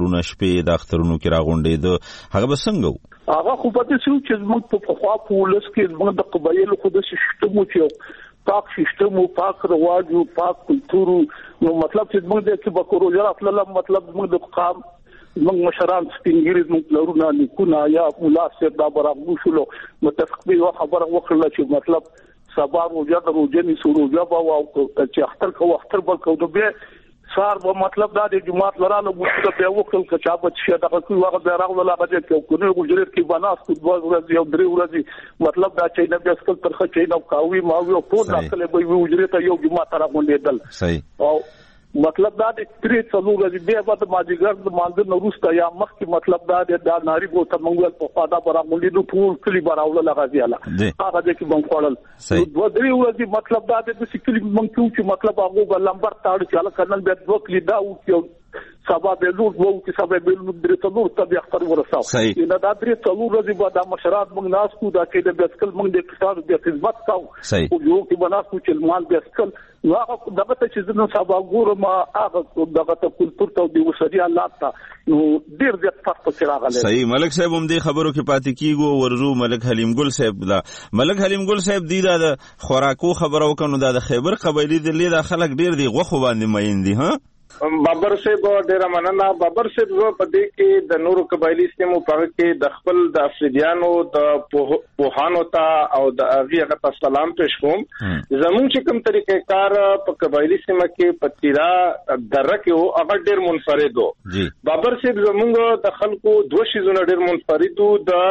شپې د اخترونو کې راغونډې هغه به څنګه هغه خو پاتې شو چې موږ په خوا پولس کې موږ د قبایلو خو د سیستم چې پاک سیستم او پاک رواج او پاک کلتور نو مطلب چې موږ د بکروجا خپل مطلب موږ د قام موږ مشران سپینګری موږ لرونه نکونه یا ملاسب دا برابر شلو متفق به خبره وکړه چې مطلب سبا روزه د روزنی سروجا با او چې اختر کو اختر بل کو به سار به مطلب دا د جمعات لرانه وګړه په وکړل چې چا به چې دا کوي هغه به راغله هغه چې کوونه ګجرت کې بناس فوټبال ورځي او درې ورځي مطلب دا چې نه بس کل ترخه چې نو کاوي ما یو ټول داخله به وجرت یو جمعات راغونډل صحیح او مطلب دا د تری څلور ورځې به بعد ماجیګر د مانځ نورسته یا مخ کې مطلب دا ناری بو ته منګل په خاطر برابرلی نو ټول کلی براول لغازي اله هغه د کې بم خړل دوه درې ورځې مطلب دا د سکلی منکو چې مطلب هغه لمبر تاړ چې اله کنن به دوه کلی دا او سبا به لور وو چې سبا به لور درې څلور ته بیا اختر ورساو نه دا درې څلور ورځې بعد د مشرات موږ ناس کو دا کې د بسکل موږ د کتاب د خدمت کاو او یو کې بنا کو چې مال بسکل هغه دغه چې زنه سبا ګورم هغه دغه ته کلتور ته دی وسري الله ته نو ډیر ځت فرق کې راغلی صحیح ملک صاحب هم دې خبرو کې پاتې کیږو ورزو ملک حلیم ګل صاحب دا ملک حلیم ګل صاحب دی دا خوراکو خبرو کنو دا د خیبر قبایلی د لیدا خلک ډیر دی غوخو باندې مېندي ها بابر صاحب ډیر مننه بابر صاحب زه په دې کې د نورو قبایلی سیمو په کې د خپل د افریدیانو د پوهانو ته او د هغه ته سلام پېښ کوم زموږ چې کوم طریقې کار په قبایلی سیمه کې په تیرا دره کې او هغه ډیر منفرد وو بابر صاحب زموږ د خلکو دوه شیزونه ډیر منفرد وو د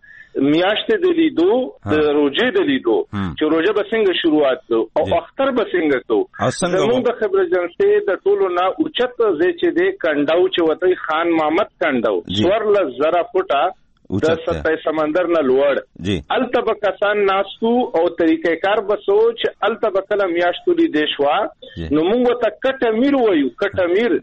میاشتې د لیدو د روزې د لیدو چې روزه به څنګه شروعات او اختر به څنګه کو زموږ د خبر جنسي د ټولو نه اوچت زې چې د کنډاو چې وته خان محمد کنډاو سورل زرا فټا د ستای سمندر نه لوړ التب کسان ناسو او طریقې کار بسوچ التب کلم یاشتو دی دیشوا نو موږ ته کټمیر وایو کټمیر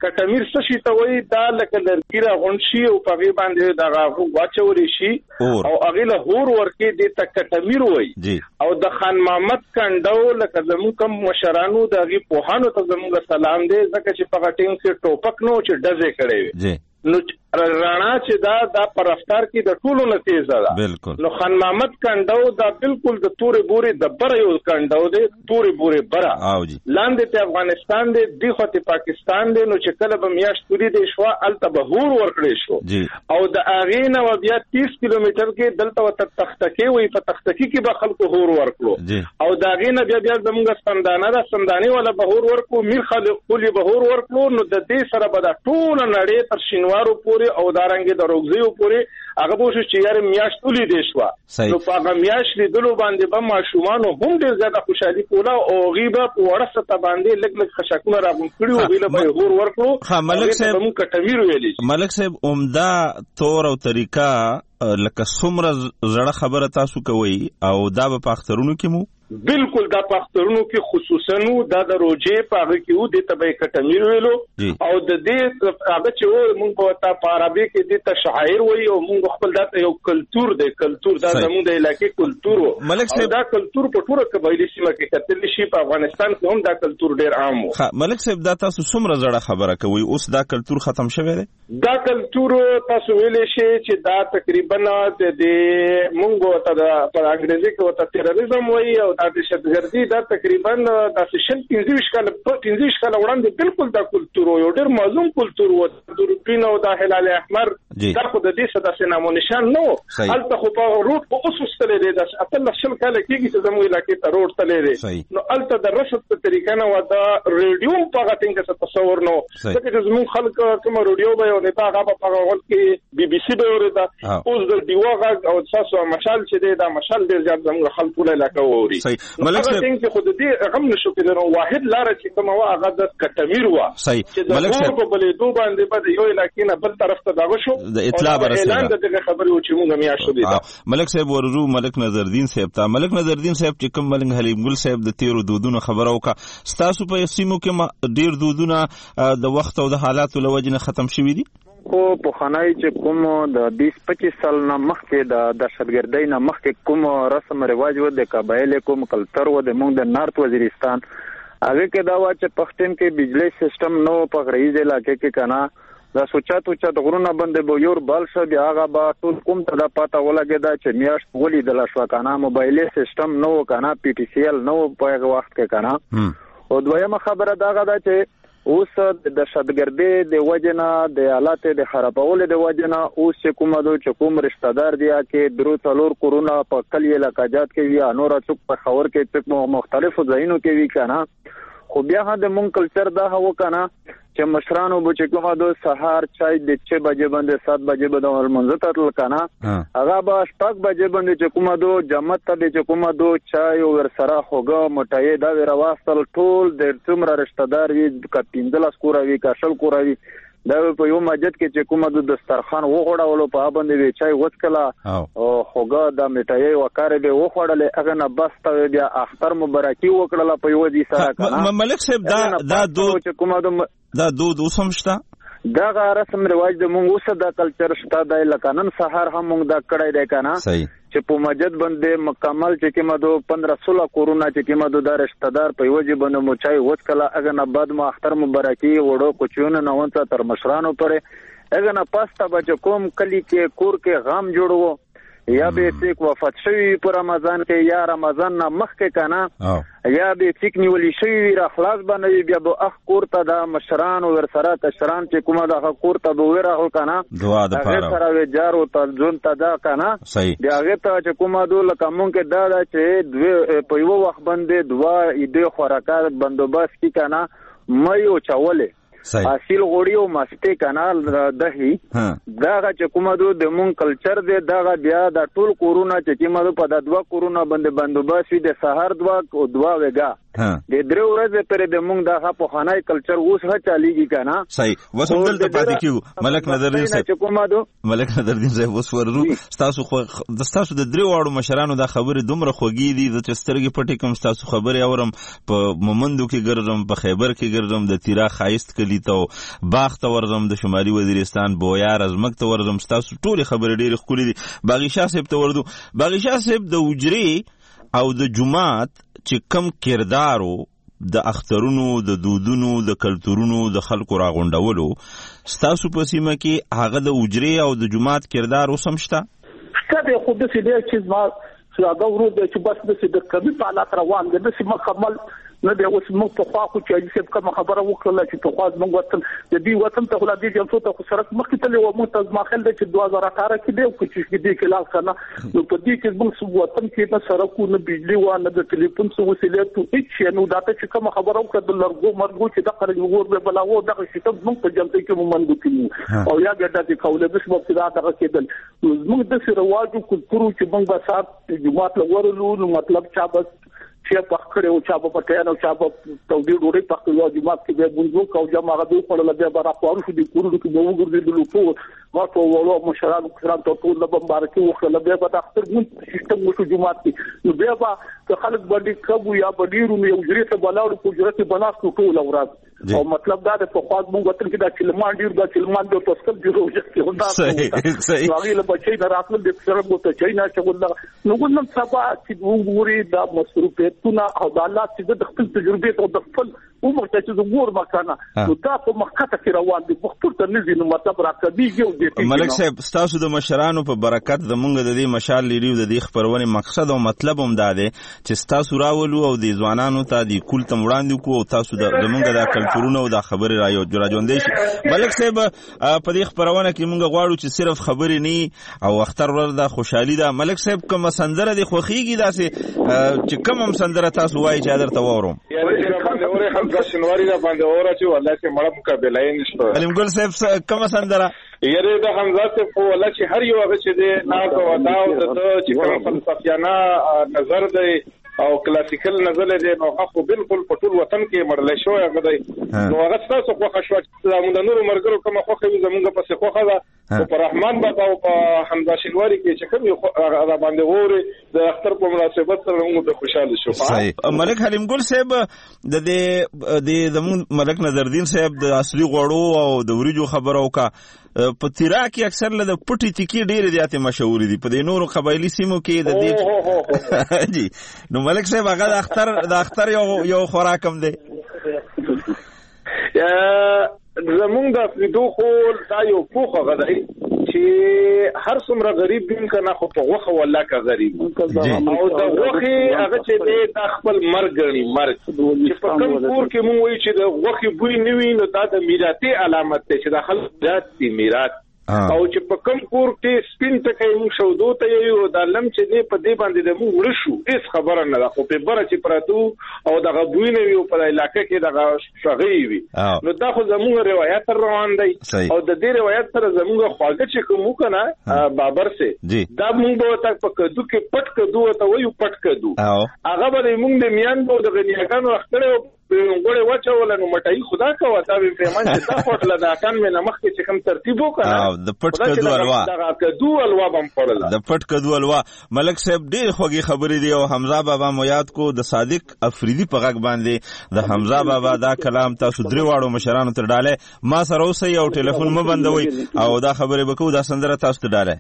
څه شي ته وایي دا لکه لرګیره غونشي او په غي باندې دغه واچوري شي او هغه له هور ورکه دی ته کټمیر وایي او د خان محمد کنډاو لکه زموږ کوم مشرانو د غي پوهانو ته زموږ سلام دی ځکه چې په غټین کې ټوپک نو چې ډزې کړي نو رانا چې دا پر رفتار کې د ټولو نه تیز ده نو خان محمد کنډاو دا بالکل د تورې بوري د بره یو کنډاو دی تورې بوري بره لاندې ته افغانستان دی دی خو ته پاکستان دی نو چې کله به میاشت پوری دی شو الته بهور ورکړې شو او د اغینه و بیا 30 کیلومتر کې دلته وت تختکی وي په تختکی کې به خلکو هور ورکړو او د اغینه بیا زموږ سندانه ده سنداني ولا بهور ورکو میر خلک کلی بهور ورکړو نو د دې سره به د ټول نړۍ تر شینوارو پورې او دارنګ د روغزیو پورې هغه بوشو چې یاره میاشت ولې دی شو نو په هغه میاشت لیدلو باندې به ماشومان هم ډېر زیاته خوشحالي کوله او غیبه په وړه سطح باندې لګ خشکونه راغون کړي او غیله به هور ورکړو ملک صاحب موږ کټویر ویلي ملک صاحب عمده تور او طریقه لکه څومره زړه خبره تاسو کوي او دا په اخترونو کې مو بالکل دا پخترونو کې خصوصا دا د روجې په هغه کې و د تبې کټمیر ویلو او د دې هغه چې موږ په عربي کې د تشاعر وی او موږ خپل دا یو کلچر دی کلچر دا زموږ د علاقې کلچر او دا کلچر په ټوله قبایلی سیمه کې کتل شي په افغانستان کې هم دا کلچر ډیر عام و ملک صاحب دا تاسو څومره زړه خبره کوي اوس دا کلچر ختم شوی دی دا کلچر تاسو ویلې شي چې دا تقریبا د موږ ته د انګریزي کې وته تیرریزم وی او دا دهشتګردي دا تقریبا د 15 کال وړاندې بالکل دا کلچر یو ډېر معلوم کلچر و د روپین او د هلال احمر دا خو د دې څه د نامو نشان نو الته خو په روډ په اوسستلې دي د اتل شل کال کېږي چې زموږ علاقې ته روډ تلې دي نو الته د رسد په طریقه نه ودا ریډیو په غټینګ څه تصور نو ځکه چې زموږ خلک کوم ریډیو به یو نتا هغه په غول کې بي بي سي به ورته اوس د دیوغه او تاسو مشال چې دی دا مشال ډیر زیات زموږ خلک ټول علاقې ووري ملک صاحب څنګه خود دې غم نشو کېدل نو واحد لار چې کوم وا هغه د کټمیر وا چې د ملک په بلې دوه باندې په یو علاقې نه بل طرف ته داغه شو د اطلاع برسېږي اعلان دغه خبرې و چې موږ میاشتو دي ملک صاحب وررو ملک نظردین صاحب ته ملک نظردین صاحب چې کوم ملک حلیم ګل صاحب د تیرو دودونو خبرو کا ستاسو په سیمو کې ډیر دودونه د وخت او د حالاتو له وجې نه ختم شوي دي خو په خنای چې کوم د 20-25 سال نه مخکې د دهشتګردۍ نه مخکې کوم رسم رواج و د قبایل کوم کلچر و د مونږ د نارت وزیرستان هغه کې دا و چې پښتون کې بجلی سیستم نو په غریزه علاقې کې کنا دا سوچاتو چې د غرونه باندې به یور بل شو بیا هغه با ټول کوم ته د پاته ولګیدا چې میاشت ولې د لښوا کنا موبایل سیستم نو کنا پی ټی سی ال نو په هغه وخت کې کنا او دویمه خبره دا غدا چې اوس د دهشتګردۍ د وجنه د حالات د خرابولو د وجنه اوس کومه د کوم رشتہ دار دی چې درو څلور کورونا په کلی علاقاجات کې وی انور چوک په خور کې په مختلفو ځایونو کې وی کنا خو بیا د مونږ کلچر دا هو کنا چې مشرانو به چې کومه د سحر چای د 6 بجې باندې 7 بجې باندې منځ ته تل کنا هغه به 7 بجې باندې چې کومه د جمعت ته چې کومه د چای او ور سره خوګه مټای دا ور واستل ټول د څومره رشتہ دار وی ک 15 کوراوي کا شل کوراوي دا په یو مسجد کې چې کومه د دسترخوان وغوړولو په باندې وی چای وڅکلا او خوګه د مټای وکړه به وخوړل هغه نه بس ته بیا اختر مبارکي وکړه په یو دي سره کنا ملک صاحب دا دود چې کومه دا دود اوسم شته دا رسم رواج د مونږ اوسه د کلچر شته د لکانن سحر هم مونږ دا کړای دی کنه چې په مسجد باندې مکمل چې کېمه دو 15-16 کورونا چې کېمه دو د رشتہ دار په وجه باندې موچای وڅکلا اګه نه بعد ما اختر مبارکي وړو کوچونه نه ونڅ تر مشرانو پرې اګه نه پاستا بچ کوم کلی کې کور کې غام جوړو یا به څوک وفات شوی په رمضان کې یا رمضان نه مخکې کنا یا به څوک نیولې شوی را خلاص باندې بیا به اخ کور ته د مشران ور سره کشران چې کومه د کور ته به ورغل کنا دعا د پاره سره وی جارو ته ځون ته دا کنا بیا هغه ته چې کومه دو لکه مونږ کې دا چې په یو وخت باندې دعا دې خوراکات بندوبست کی کنا مې او چاوله حاصل غوړی او مسته کانال دهي دا چې کومه د مون کلچر دی دا بیا د ټول کورونا چې کومه په د دوا کورونا باندې بندوبست د سحر دوا او دوا وګا د درو ورځې پر د مونږ د په خانای کلچر اوس ها چاليږي کنه صحیح وسوندل ته پاتې کیو ملک نظردین صاحب ملک نظردین صاحب اوس وررو تاسو خو د تاسو د درو واړو مشرانو د خبره دومره خوږی دي د چسترګي پټی کوم تاسو خبره اورم په مومندو کې ګرځم په خیبر کې ګرځم د تیرا خایست کلی ته باغ ته ورځم د شمالي وزیرستان بویار ازمک ته ورځم تاسو ټول خبره ډیره خولي دي باغی شاه صاحب ته وردو باغی شاه صاحب د وجري او د جمعات چې کم کردارو د اخترونو د دودونو د کلتورونو د خلکو راغونډولو ستاسو په سیمه کې هغه د اجري او د جماعت کردار اوسم شته څه خو د دې چې ما هغه ورو د چې بس د کبي په حالت روان دي د سیمه کمل نه دی اوس موږ په خوا خو چې چې کوم خبره وکړه چې په خوا موږ وطن د دې وطن ته ولادي جنسو ته سره مخکې تللی و موږ ته ماخل د 2018 کې دی چې دې کې لاس کنه نو په دې کې موږ وطن کې نه سره کو نه بجلی و نه د ټلیفون څو وسیلې ته هیڅ نو داته چې کوم خبره وکړه د لرګو مرګو چې د قرض وګور به بلاو دغه شی ته موږ په جنته کې مومندو کې او یا ګټه چې کوله د شپه په دغه کېدل موږ د سره واجو کلتور چې موږ به سات جمعات لورلو نو مطلب چا بس چې په خړې او چا په پټه او چا په توډي ډوړې په خپل جماعت کې به بونځو کو جمع غوډي په لږه بار اخوارو شو دي کورو کې به وګرځېدل په ما په ولو مشران ته ټول د مبارکي وکړه به په اختر ګون سیستم وشو جماعت کې نو به په خلک باندې کبو یا باندې رو یو جری ته بلاړو کو جرأت بناس ټول اورات او مطلب دا د په خواږ مونږ وطن کې دا چلمان ډیر دا چلمان د تاسکل جوړ وځي honda صحیح هغه له بچي نه راتل د سره بوته چي نه چې ولله نو ګنن سبا چې وګوري دا مصروفیتونه او د الله چې د خپل تجربه او د خپل عمر ته چې وګور مکانه نو دا په مخکته کې روان دي خپل ته نزي نو مطلب راکديږي او د ملک صاحب تاسو د مشرانو په برکت د مونږ د دې مشال لري د دې خبرونه مقصد او مطلب هم دا دی چې تاسو راولو او د ځوانانو ته د کول تم وړاندې کو او تاسو د مونږ د تفکرونه او دا خبرې راجوندې شي. ملک صاحب په دې خبرونه کې موږ غواړو چې صرف خبرې نه او اختر ور دا خوشحالي ده. ملک صاحب کوم سندره دی خوخيږي داسې چې کوم سندره تاسو وایي چې درته وورم؟ اورې حمزه شنواری را باندې اوره چې والله چې مړه مقابله یې نشته. علم ګل صاحب کوم سندره؟ یره د حمزه ته په والله چې هر یو هغه چې دی ناز او ادا او د چې کوم فلسفیانه نظر دی او کلاسیکل نظر دی نو هغه بالکل په ټول وطن کې مړل شو هغه دی. نو هغه تاسو خو خشوع زموږ د نور مرګرو کوم خو خو زموږ په څه خو خدا او پر رحمان بابا او په حمزه شنواری کې چې کوم هغه باندې وره د اختر په مناسبت سره موږ ته خوشاله شو. صحیح. ملک حلیم ګل صاحب د زموږ ملک نظردین صاحب د اصلي غوړو او د وریجو خبرو کا په تیرا کې اکثر له پټي ټکی ډېر زیاتې مشهور دي په دې نورو قبایلی سیمو کې د دې جی. نو ملک صاحب هغه د اختر یو خوراکم دی زمونږ د افریدو خو دا یو پوخه غدای چې هر څومره غریب دین کنه خو په غوخه والله کا غریب او د غوخه هغه چې د خپل مرګ غني مرګ چې په کوم کور کې مونږ وایي چې د غوخه بوی نیوي نو دا د میراثي علامت ده چې د خلک ذات دي میراث او چې په کوم کور کې سپین ټکي مونږ شودو ته یو د لم چې دی په دې باندې د مونږ ورشو هیڅ خبره نه ده خو په بره چې پراتو او د غبوی نه یو په علاقې کې د شغي وي نو دا خو زموږ روایت روان دی او د دې روایت سره زموږ خواږه چې کوم کنه بابر سه دا مونږ به تک په کدو کې پټ کدو ته وایو پټ کدو هغه به مونږ د میان په د غنیګانو اختره غوړې واچول نو مټای خدا کا وتا به پیمان چې تا پټ لدا کان مې نمخ کې کوم ترتیب وکړه د پټ کدو الوا د پټ کدو الوا. ملک صاحب ډېر خوږی خبرې دی او حمزه بابا مو یاد کو د صادق افریدي په غږ باندې د حمزه بابا دا کلام تاسو درې واړو مشرانو ته ډاله ما سره اوسې او ټلیفون مو بندوي او دا خبرې وکړو دا سندره تاسو ته ډاله.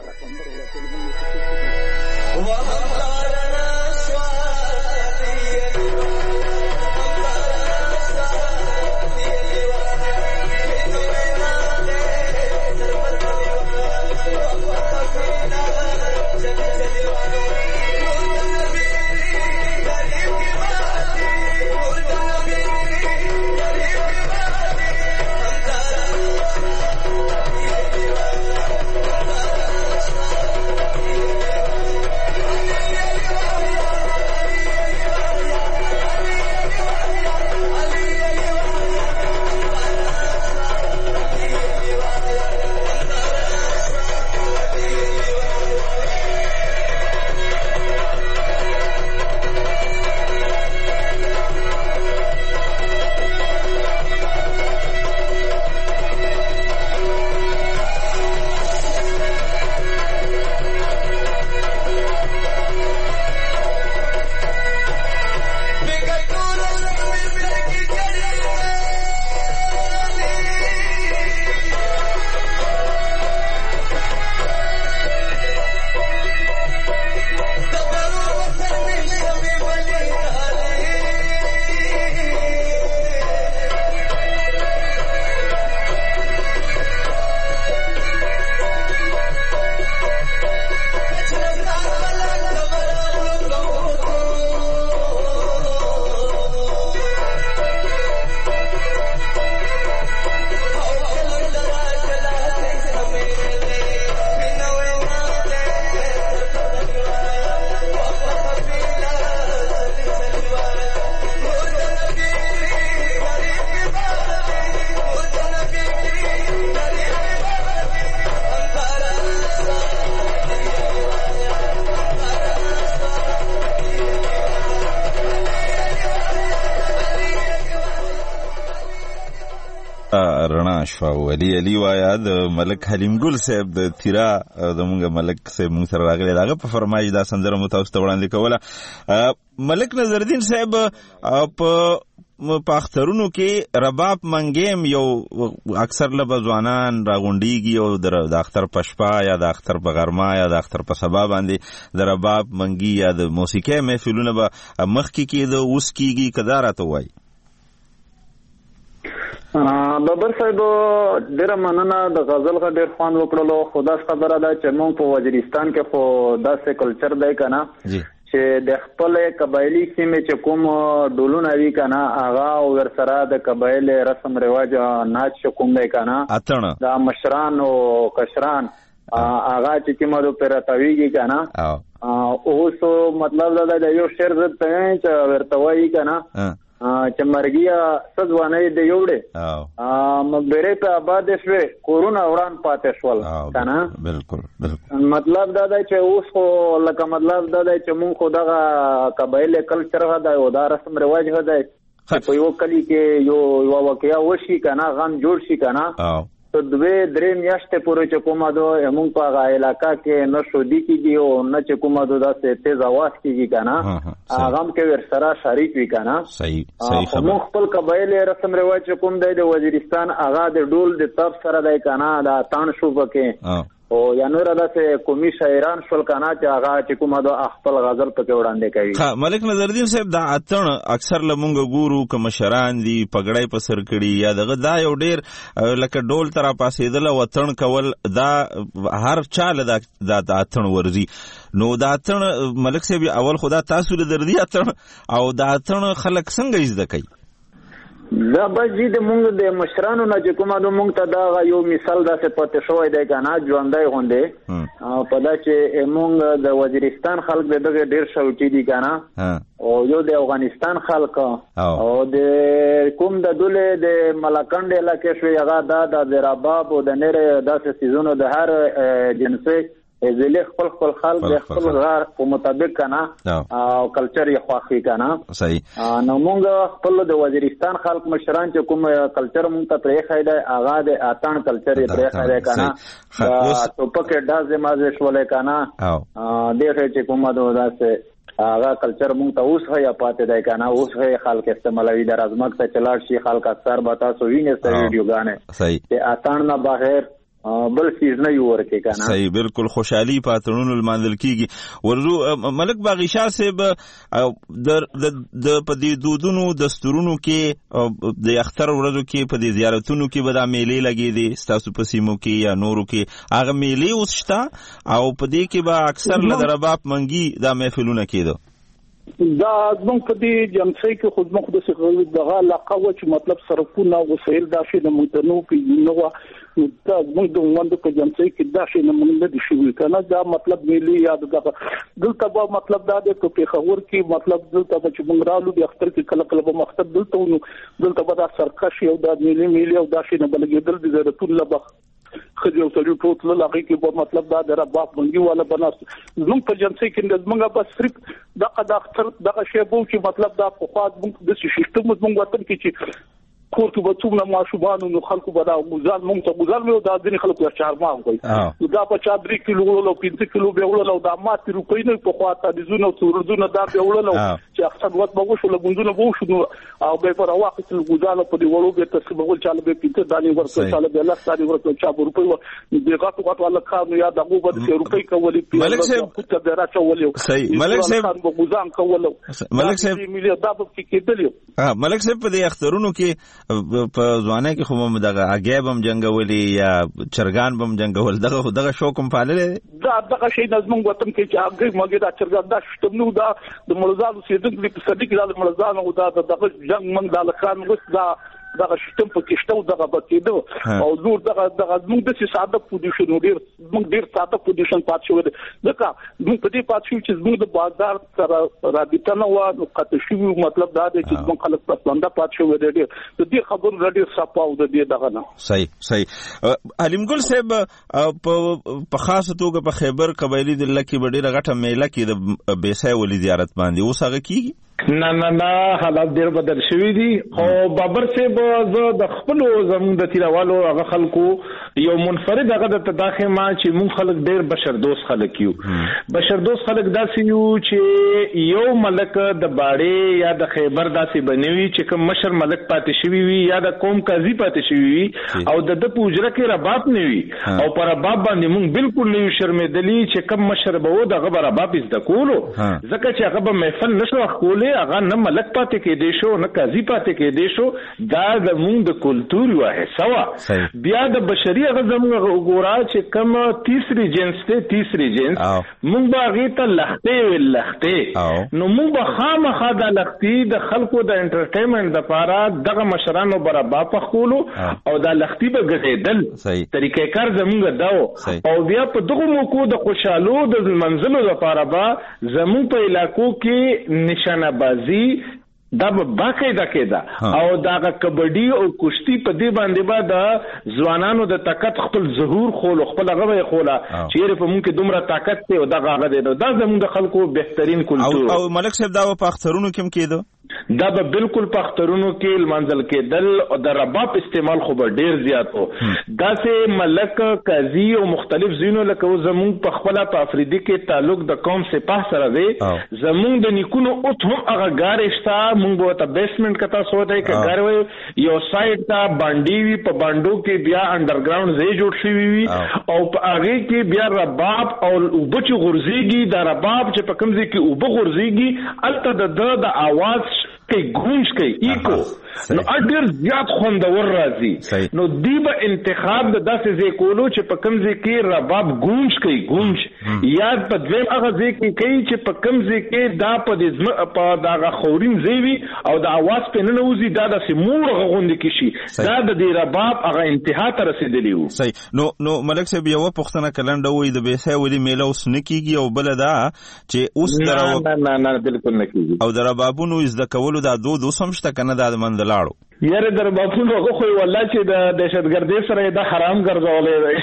رڼا شو ولی علی وایا د ملک حلیم ګل صاحب د تیرا زمونږ ملک صاحب مون سره راغلی داغه په فرمایش دا سندره مو تاسو ته وړاندې کوله. ملک نظردین صاحب په اخترونو کې رباب منګیم یو اکثر لبځوانان راغونډيږي او د اختر پشپا یا د اختر په غرما یا د اختر په سبا باندې د رباب منګي یا د موسیقي محفلونه به مخکې کې د اوس کېږي کدارته وای. بابر صاحب ډیره مننه د غزل غ ډیر خوان وکړلو. خدا خبره ده چې مونږ په وزیرستان کې خو داسې کلچر دی کنه چې د خپل قبایلی سیمه چې کوم ډولونه وی کنه هغه ور سره د قبایل رسم رواج ناچ کوم دی کنه اتنه دا مشران او کشران هغه چې کومه پرتاویږي کنه او سو مطلب دا د یو شعر ته چې ورته وایي کنه چې مرګیا سځوانه دی یوړې مبره په آباد شوه کورونا وران پاتې شول کنه بالکل مطلب دا دی چې اوس خو لکه مطلب دا دی چې مونږ خو دغه قبایل کلچر غدا او دا رسم رواج غدا په یو کلی کې یو واقعیا وشي کنه غم جوړ شي کنه تو دوی درې میاشتې پورې چې کومه دو موږ په هغه علاقه کې نه شودي کېږي او نه چې کومه دو داسې تیز اواز کېږي کنه هغه هم کې ور سره شریک وي کنه صحیح خبر موږ خپل قبایل رسم رواج کوم دی د وزیرستان هغه د ډول د تب سره دی کنه دا تان شو پکې او یا نور داسې قومي شاعران شول کنه چې هغه چې کومه دو خپل غزل پکې وړاندې کوي. ها ملک نظرالدین صاحب دا اتن اکثر لمونږ ګورو که مشران دي پګړای په سر کړي یا دغه دا یو ډیر لکه ډول تر پاسېدل وطن کول دا هر چاله دا اتن ورزي نو دا اتن ملک صاحب اول خدا تاسو له دردي اتن او دا اتن خلک څنګه زده کوي؟ دا بجی د مونږ د مشرانو نه چې کومه د مونږ ته دا یو مثال داسې پاتې شوی دی کنه ژوندۍ غوندې په دا چې مونږ د وزیرستان خلک دغه ډیر شوقي دي کنه او یو د افغانستان خلک او د کوم د دوله د ملکند علاقې شوی هغه د رباب او د نره داسې سيزونو د هر جنسي زله خپل خلک د خپل غار په مطابق کنه او کلچر یې خواخي کنه صحیح نو مونږ خپل د وزیرستان خلک مشران چې کوم کلچر مونږ ته پرې خایده هغه د اتان کلچر یې پرې خایده کنه او ټوپکه دازه مازه شولې کنه دغه چې کومه داسه هغه کلچر مونږ ته اوس هيا پاتې دی کنه اوس هي خلک استعمالوي د ازمک ته چلاړ شي خلک اکثر بتا سو وینې سره ویډیو غانه صحیح اتان نه بغیر بل چیز نه یو ورکه کنه صحیح بالکل خوشحالي پاتړونو الماندل کیږي ورزو ملک باغیشا صاحب د پدې دودونو دستورونو کې د اختر ورځو کې پدې زیارتونو کې به دا میلې لګي دي ستاسو په سیمو کې یا نورو کې هغه میلې اوسشتا او پدې کې به اکثر لدرباب منګي دا محفلونه کېدو دا زموږ په دې جمسي کې خود مخ د څه دغه علاقه و چې مطلب صرفونه او وسایل دا شي د مونږ کې نو دا موږ د ومند په جمسي کې دا شي نه مونږ د شي کنه دا مطلب ملي یاد دا دلته به مطلب دا د په خبر کې مطلب دلته چې مونږ رالو د اختر کې کله کله به مقصد دلته به دا سرکش یو دا ملي او دا شي نه بلګېدل د زړه لبخ خځو سړي ټوټل لغې کې په مطلب دا د رباب منګي والا بناس زموږ په جنسي کې زموږ په صرف دغه اختر دغه شی بو چې مطلب دا په خاص موږ د سیستم موږ وطن کې چې کوټو به څومره ماشومان نو خلکو به دا غزال مونږ ته غزال مې دا ځینې خلکو یا چارمان کوي دا په 4 کیلو ولو 5 کیلو به ولو دا ماته روپۍ نه په خواته د زونه څورزونه دا به ولو چې اکثر وخت به وشو لګونځونه به وشو او به پر واقع چې غزال په دی وړو به تاسو به چاله به 5 دانی ورته چاله به الله ستاري ورته چا روپۍ د غاټو غاټو الله خان یا دغه به د روپۍ کولې ملک صاحب کوته به راچولې صحیح ملک صاحب غزان کولو ملک صاحب ملي دا په کې کېدل ملک صاحب په دې اخترونو کې په ځوانه کې خو هم دغه اګیب هم جنگولي یا چرګان بم جنگول دغه شو کوم پاللې دغه شی نظم وطن کې چې اګیب مګه دا چرګان دا شتم نو دا د ملزانو سیدنګ په صدیق دا ملزانو دا دغه جنگ من د خان وس دا دغه شتم په کېشتو دغه بکیدو او زور دغه موږ د ساده پوزیشن ډیر ساده پوزیشن پات شو دغه موږ په دې پات شو چې موږ د بازار سره رابطه نه و نو قطع شو مطلب دا دی چې موږ خلک پسنده پات شو د دې خبرو ډیر صفاو د دې دغه نه صحیح علیم ګل صاحب په خاصه توګه په خیبر قبایلی د لکه ډیره غټه میله کې د بیسای ولی زیارت باندې اوس هغه کیږي نه حالات ډیر بدل شوی دي او بابر صاحب زه د خپل زموږ د تیروالو هغه خلکو یو منفرد هغه د تداخل ما چې مون خلک ډیر بشر دوست خلک یو بشر دوست خلک داسې یو چې یو ملک د باړې یا د خیبر داسې بنوي چې کوم مشر ملک پاتې شوی وي یا د قوم قاضي پاتې شوی وي او د پوجره کې رباب نه وي او پر رباب باندې مون بالکل نه شرمېدلی چې کوم مشر به و دغه رباب از د کولو ځکه چې هغه به محفل نشو خولې باندې هغه نه ملک پاتې کې دی شو نه قاضي پاتې کې دی شو دا د مونږ د کلتور یو حصہ وا بیا د بشري هغه زموږ وګورا چې کوم تیسری جنس مونږ باغې ته لخته نو مونږ به خامخا د لختي د خلکو د انټرټینمنت لپاره دغه مشرانو برابر پخولو او د لختي به ګټېدل طریقې کار زموږ داو او بیا په دغه موکو د خوشالو د منزلو لپاره به زموږ په علاقو کې نشانه بازی دا به باقاعده کېده او دا کبډي او کشتي په دې باندې به د ځوانانو د طاقت خپل ظهور خول خپل هغه خوله چیرې په مونږ کې دومره طاقت ته او دا هغه دی دا زموږ د خلکو بهترین کلتور او ملک صاحب دا په اخترونو کې کېدو دا به بالکل په اخترونو کې منزل کېدل او د رباب استعمال خو به ډیر زیات وو دا سه ملک قاضي او مختلف زینو لکه زموږ په خپل په افریدي کې تعلق د قوم سپاه سره دی زموږ د نیکونو او هم هغه غارشتا مونږ ته بیسمنت کتا سوته کې غاروي یو سایت تا باندې وی په باندو کې بیا انډرګراوند ځای جوړ شوی وي او په هغه کې بیا رباب او وبچ غورځيږي دا رباب چې په کوم ځای کې وب غورځيږي الته د आवाज کوي گونج کوي ایکو نو اډیر زیات خوندور راځي نو دیبه انتخاب د داسې ځای کولو چې په کوم ځای کې رباب گونج کوي گونج یاد په دویم هغه ځای کې کوي چې په کوم ځای کې دا په دې په دغه خورین ځای وي او د आवाज په نه نوځي دا د سمور غوند کې شي دا د دې رباب هغه انتها ته رسیدلی وو صحیح نو ملک صاحب یو پښتنه کلنډه وې د بیسه ولې میله اوس نه کیږي او بل دا چې اوس درو نه بالکل نه کیږي او د ربابونو از د کولو دا دود وسمشته کنه د مندلاړو یاره در باپونو خو والله چې د دهشتګردي سره د حرام ګرځولې دی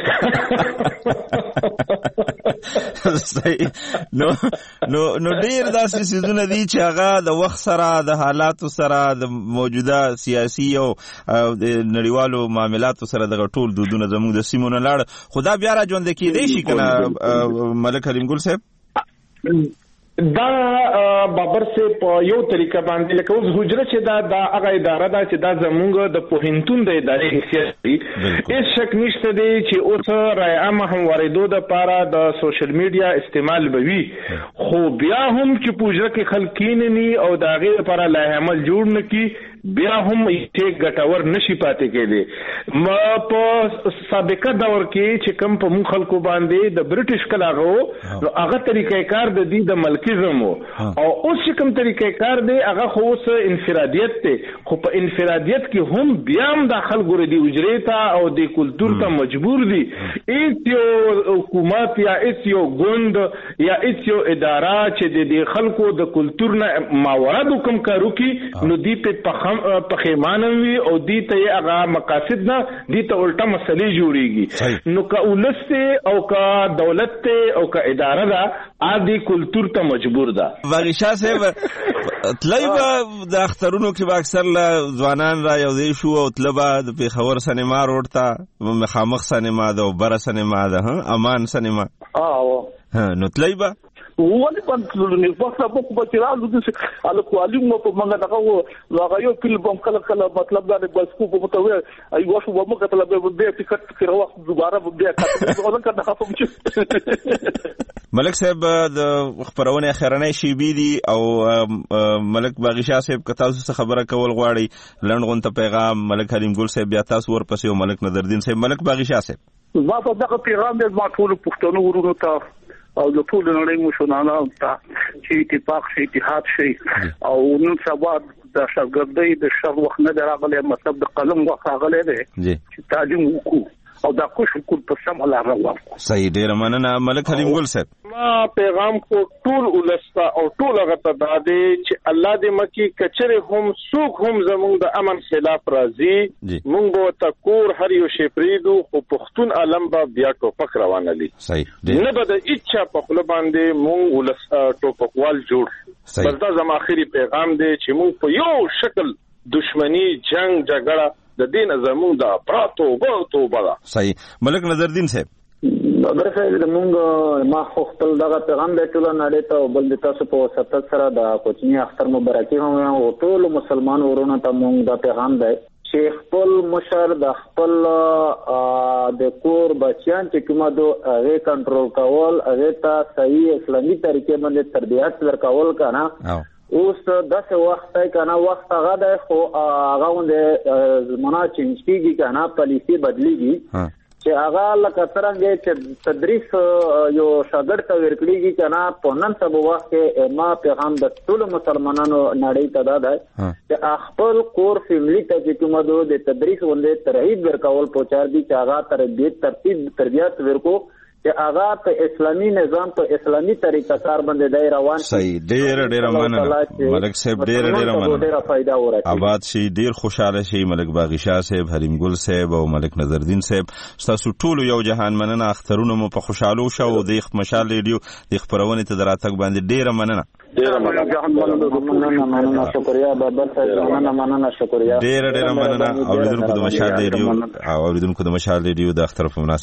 نو ډیر داسې سيزونه دي چې هغه د وخت سره د حالاتو سره د موجوده سیاسي او د نړیوالو معاملاتو سره د ټول دودونه زموږ د سیمونو لاړ خدا بیا را ژوند کېدی شي کنه ملک حلیم ګل صاحب دا بابر سے په یو طریقه باندې لکه اوس حجره چې دا هغه اداره ده چې دا زمونږ د پوهنتون د ادارې حیثیت لري هیڅ شک نشته دی چې اوس رای عامه هم ورېدو دپاره د سوشل میډیا استعمال به وي خو بیا هم چې په حجره کې خلک کینني او د هغې لپاره لایحه عمل جوړ نه کړي بیا هم یې ګټور نشي پاتې کېدی په سابقه دور کې چې کوم په مون خلکو باندې د برټش کلاغو نو هغه طریقې کار د دې د ملکیزم او اوس چې کوم طریقې کار دی هغه خو اوس انفرادیت ته خو په انفرادیت کې هم بیا هم د خلکو ردی اجرې ته او د کلچر ته مجبور دي هیڅ یو حکومت یا هیڅ یو ګوند یا هیڅ یو اداره چې د خلکو د کلچر نه ماورا د کوم کارو کې نو دی په پخیمانم وی او دی ته هغه مقاصد نه دی ته الټا مسلې جوړیږي نو که ولسته او که دولت ته او که اداره ده عادي کلچر ته مجبور ده واغشا صاحب طلبه د اخترونو کې اکثر ځوانان را یو ځای شو او طلبه د پیښور سینما روډ ته مخامخ سینما ده او بر سینما ده امان سینما نو طلبه ولې باندې په سبب په چرالو د ال کوالي مو په منګه دغه هغه یو فلم کله مطلب دا بس کو په متوي ای واښو و مو کتل به دې ټیکټ کړو وخت دوباره به کټ ولن کنه خفم چې ملک صاحب د خبرونه خیرنۍ شی بي دي او ملک باغشا صاحب کتا څه خبره کول غواړي لنډغون ته پیغام ملک حلیم ګل صاحب بیا تاسو ورپسې او ملک نظردین صاحب ملک باغشا صاحب ما په دغه پیغام د ما ټول پښتنو ورونو ته او د ټول نړۍ مشرانو ته چې اتفاق شي اتحاد شي او نن سبا د شاګردۍ د شر وخت نه راغلی مطلب د قلم وخت راغلی دی چې تعلیم وکړو او دا کوشش کول په سم الله راوړو صحیح ډیر مننه ملک حلیم ګل صاحب ما پیغام کو ټول ولستا او ټول هغه ته دا دی چې الله دې مکي کچره هم سوق هم زموږ د امن خلاف راځي مونږ به تکور هر یو شی پریدو خو پښتون عالم به بیا ټوپک روانه لي صحیح نه به د اچھا په خپل باندې مونږ ولس ټوپکوال جوړ بلدا زم اخري پیغام دی چې مونږ په یو شکل دشمنی جنگ جګړه د دین زموږ د پراتو توبه صحیح ملک نظردین صاحب اگر څه موږ ما خپل دغه پیغام د ټول نړۍ ته او بل د تاسو په واسطه سره د کوچنی اختر مبارکي هم او ټول مسلمان ورونو ته موږ د پیغام دی چې خپل مشر د خپل د کور بچیان چې کومه دو هغه کنټرول کول هغه ته صحیح اسلامي طریقې باندې تربیت ورکول کنه اوس داسې وخت دی کنه وخت هغه دی خو هغه غوندې زمانه چینج کیږي کنه پالیسي بدلیږي چې هغه لکه څرنګه چې تدریس یو شاګرد ته ورکړيږي کنه په نن سبا وخت کې ما پیغام د ټول مسلمانانو نړۍ ته دا دی چې خپل کور فیملی ته چې کومه د تدریس باندې ترغیب ورکول پوچار دي چې هغه تربیت ورکو چې هغه په اسلامي نظام په اسلامي طریقه کار باندې دی روان صحیح ډېر مننه ملک صاحب ډېر مننه آباد شي ډېر خوشاله شي ملک باغی شاه صاحب حلیم ګل صاحب او ملک نظر الدین صاحب تاسو ټول یو جهان مننه اخترونه مو په خوشاله شو د مشال ریډیو د خبرونه ته دراتک باندې ډېر مننه شکریا بابا صاحب مننه شکریا ډېر مننه اوریدونکو د مشال ریډیو د اختر په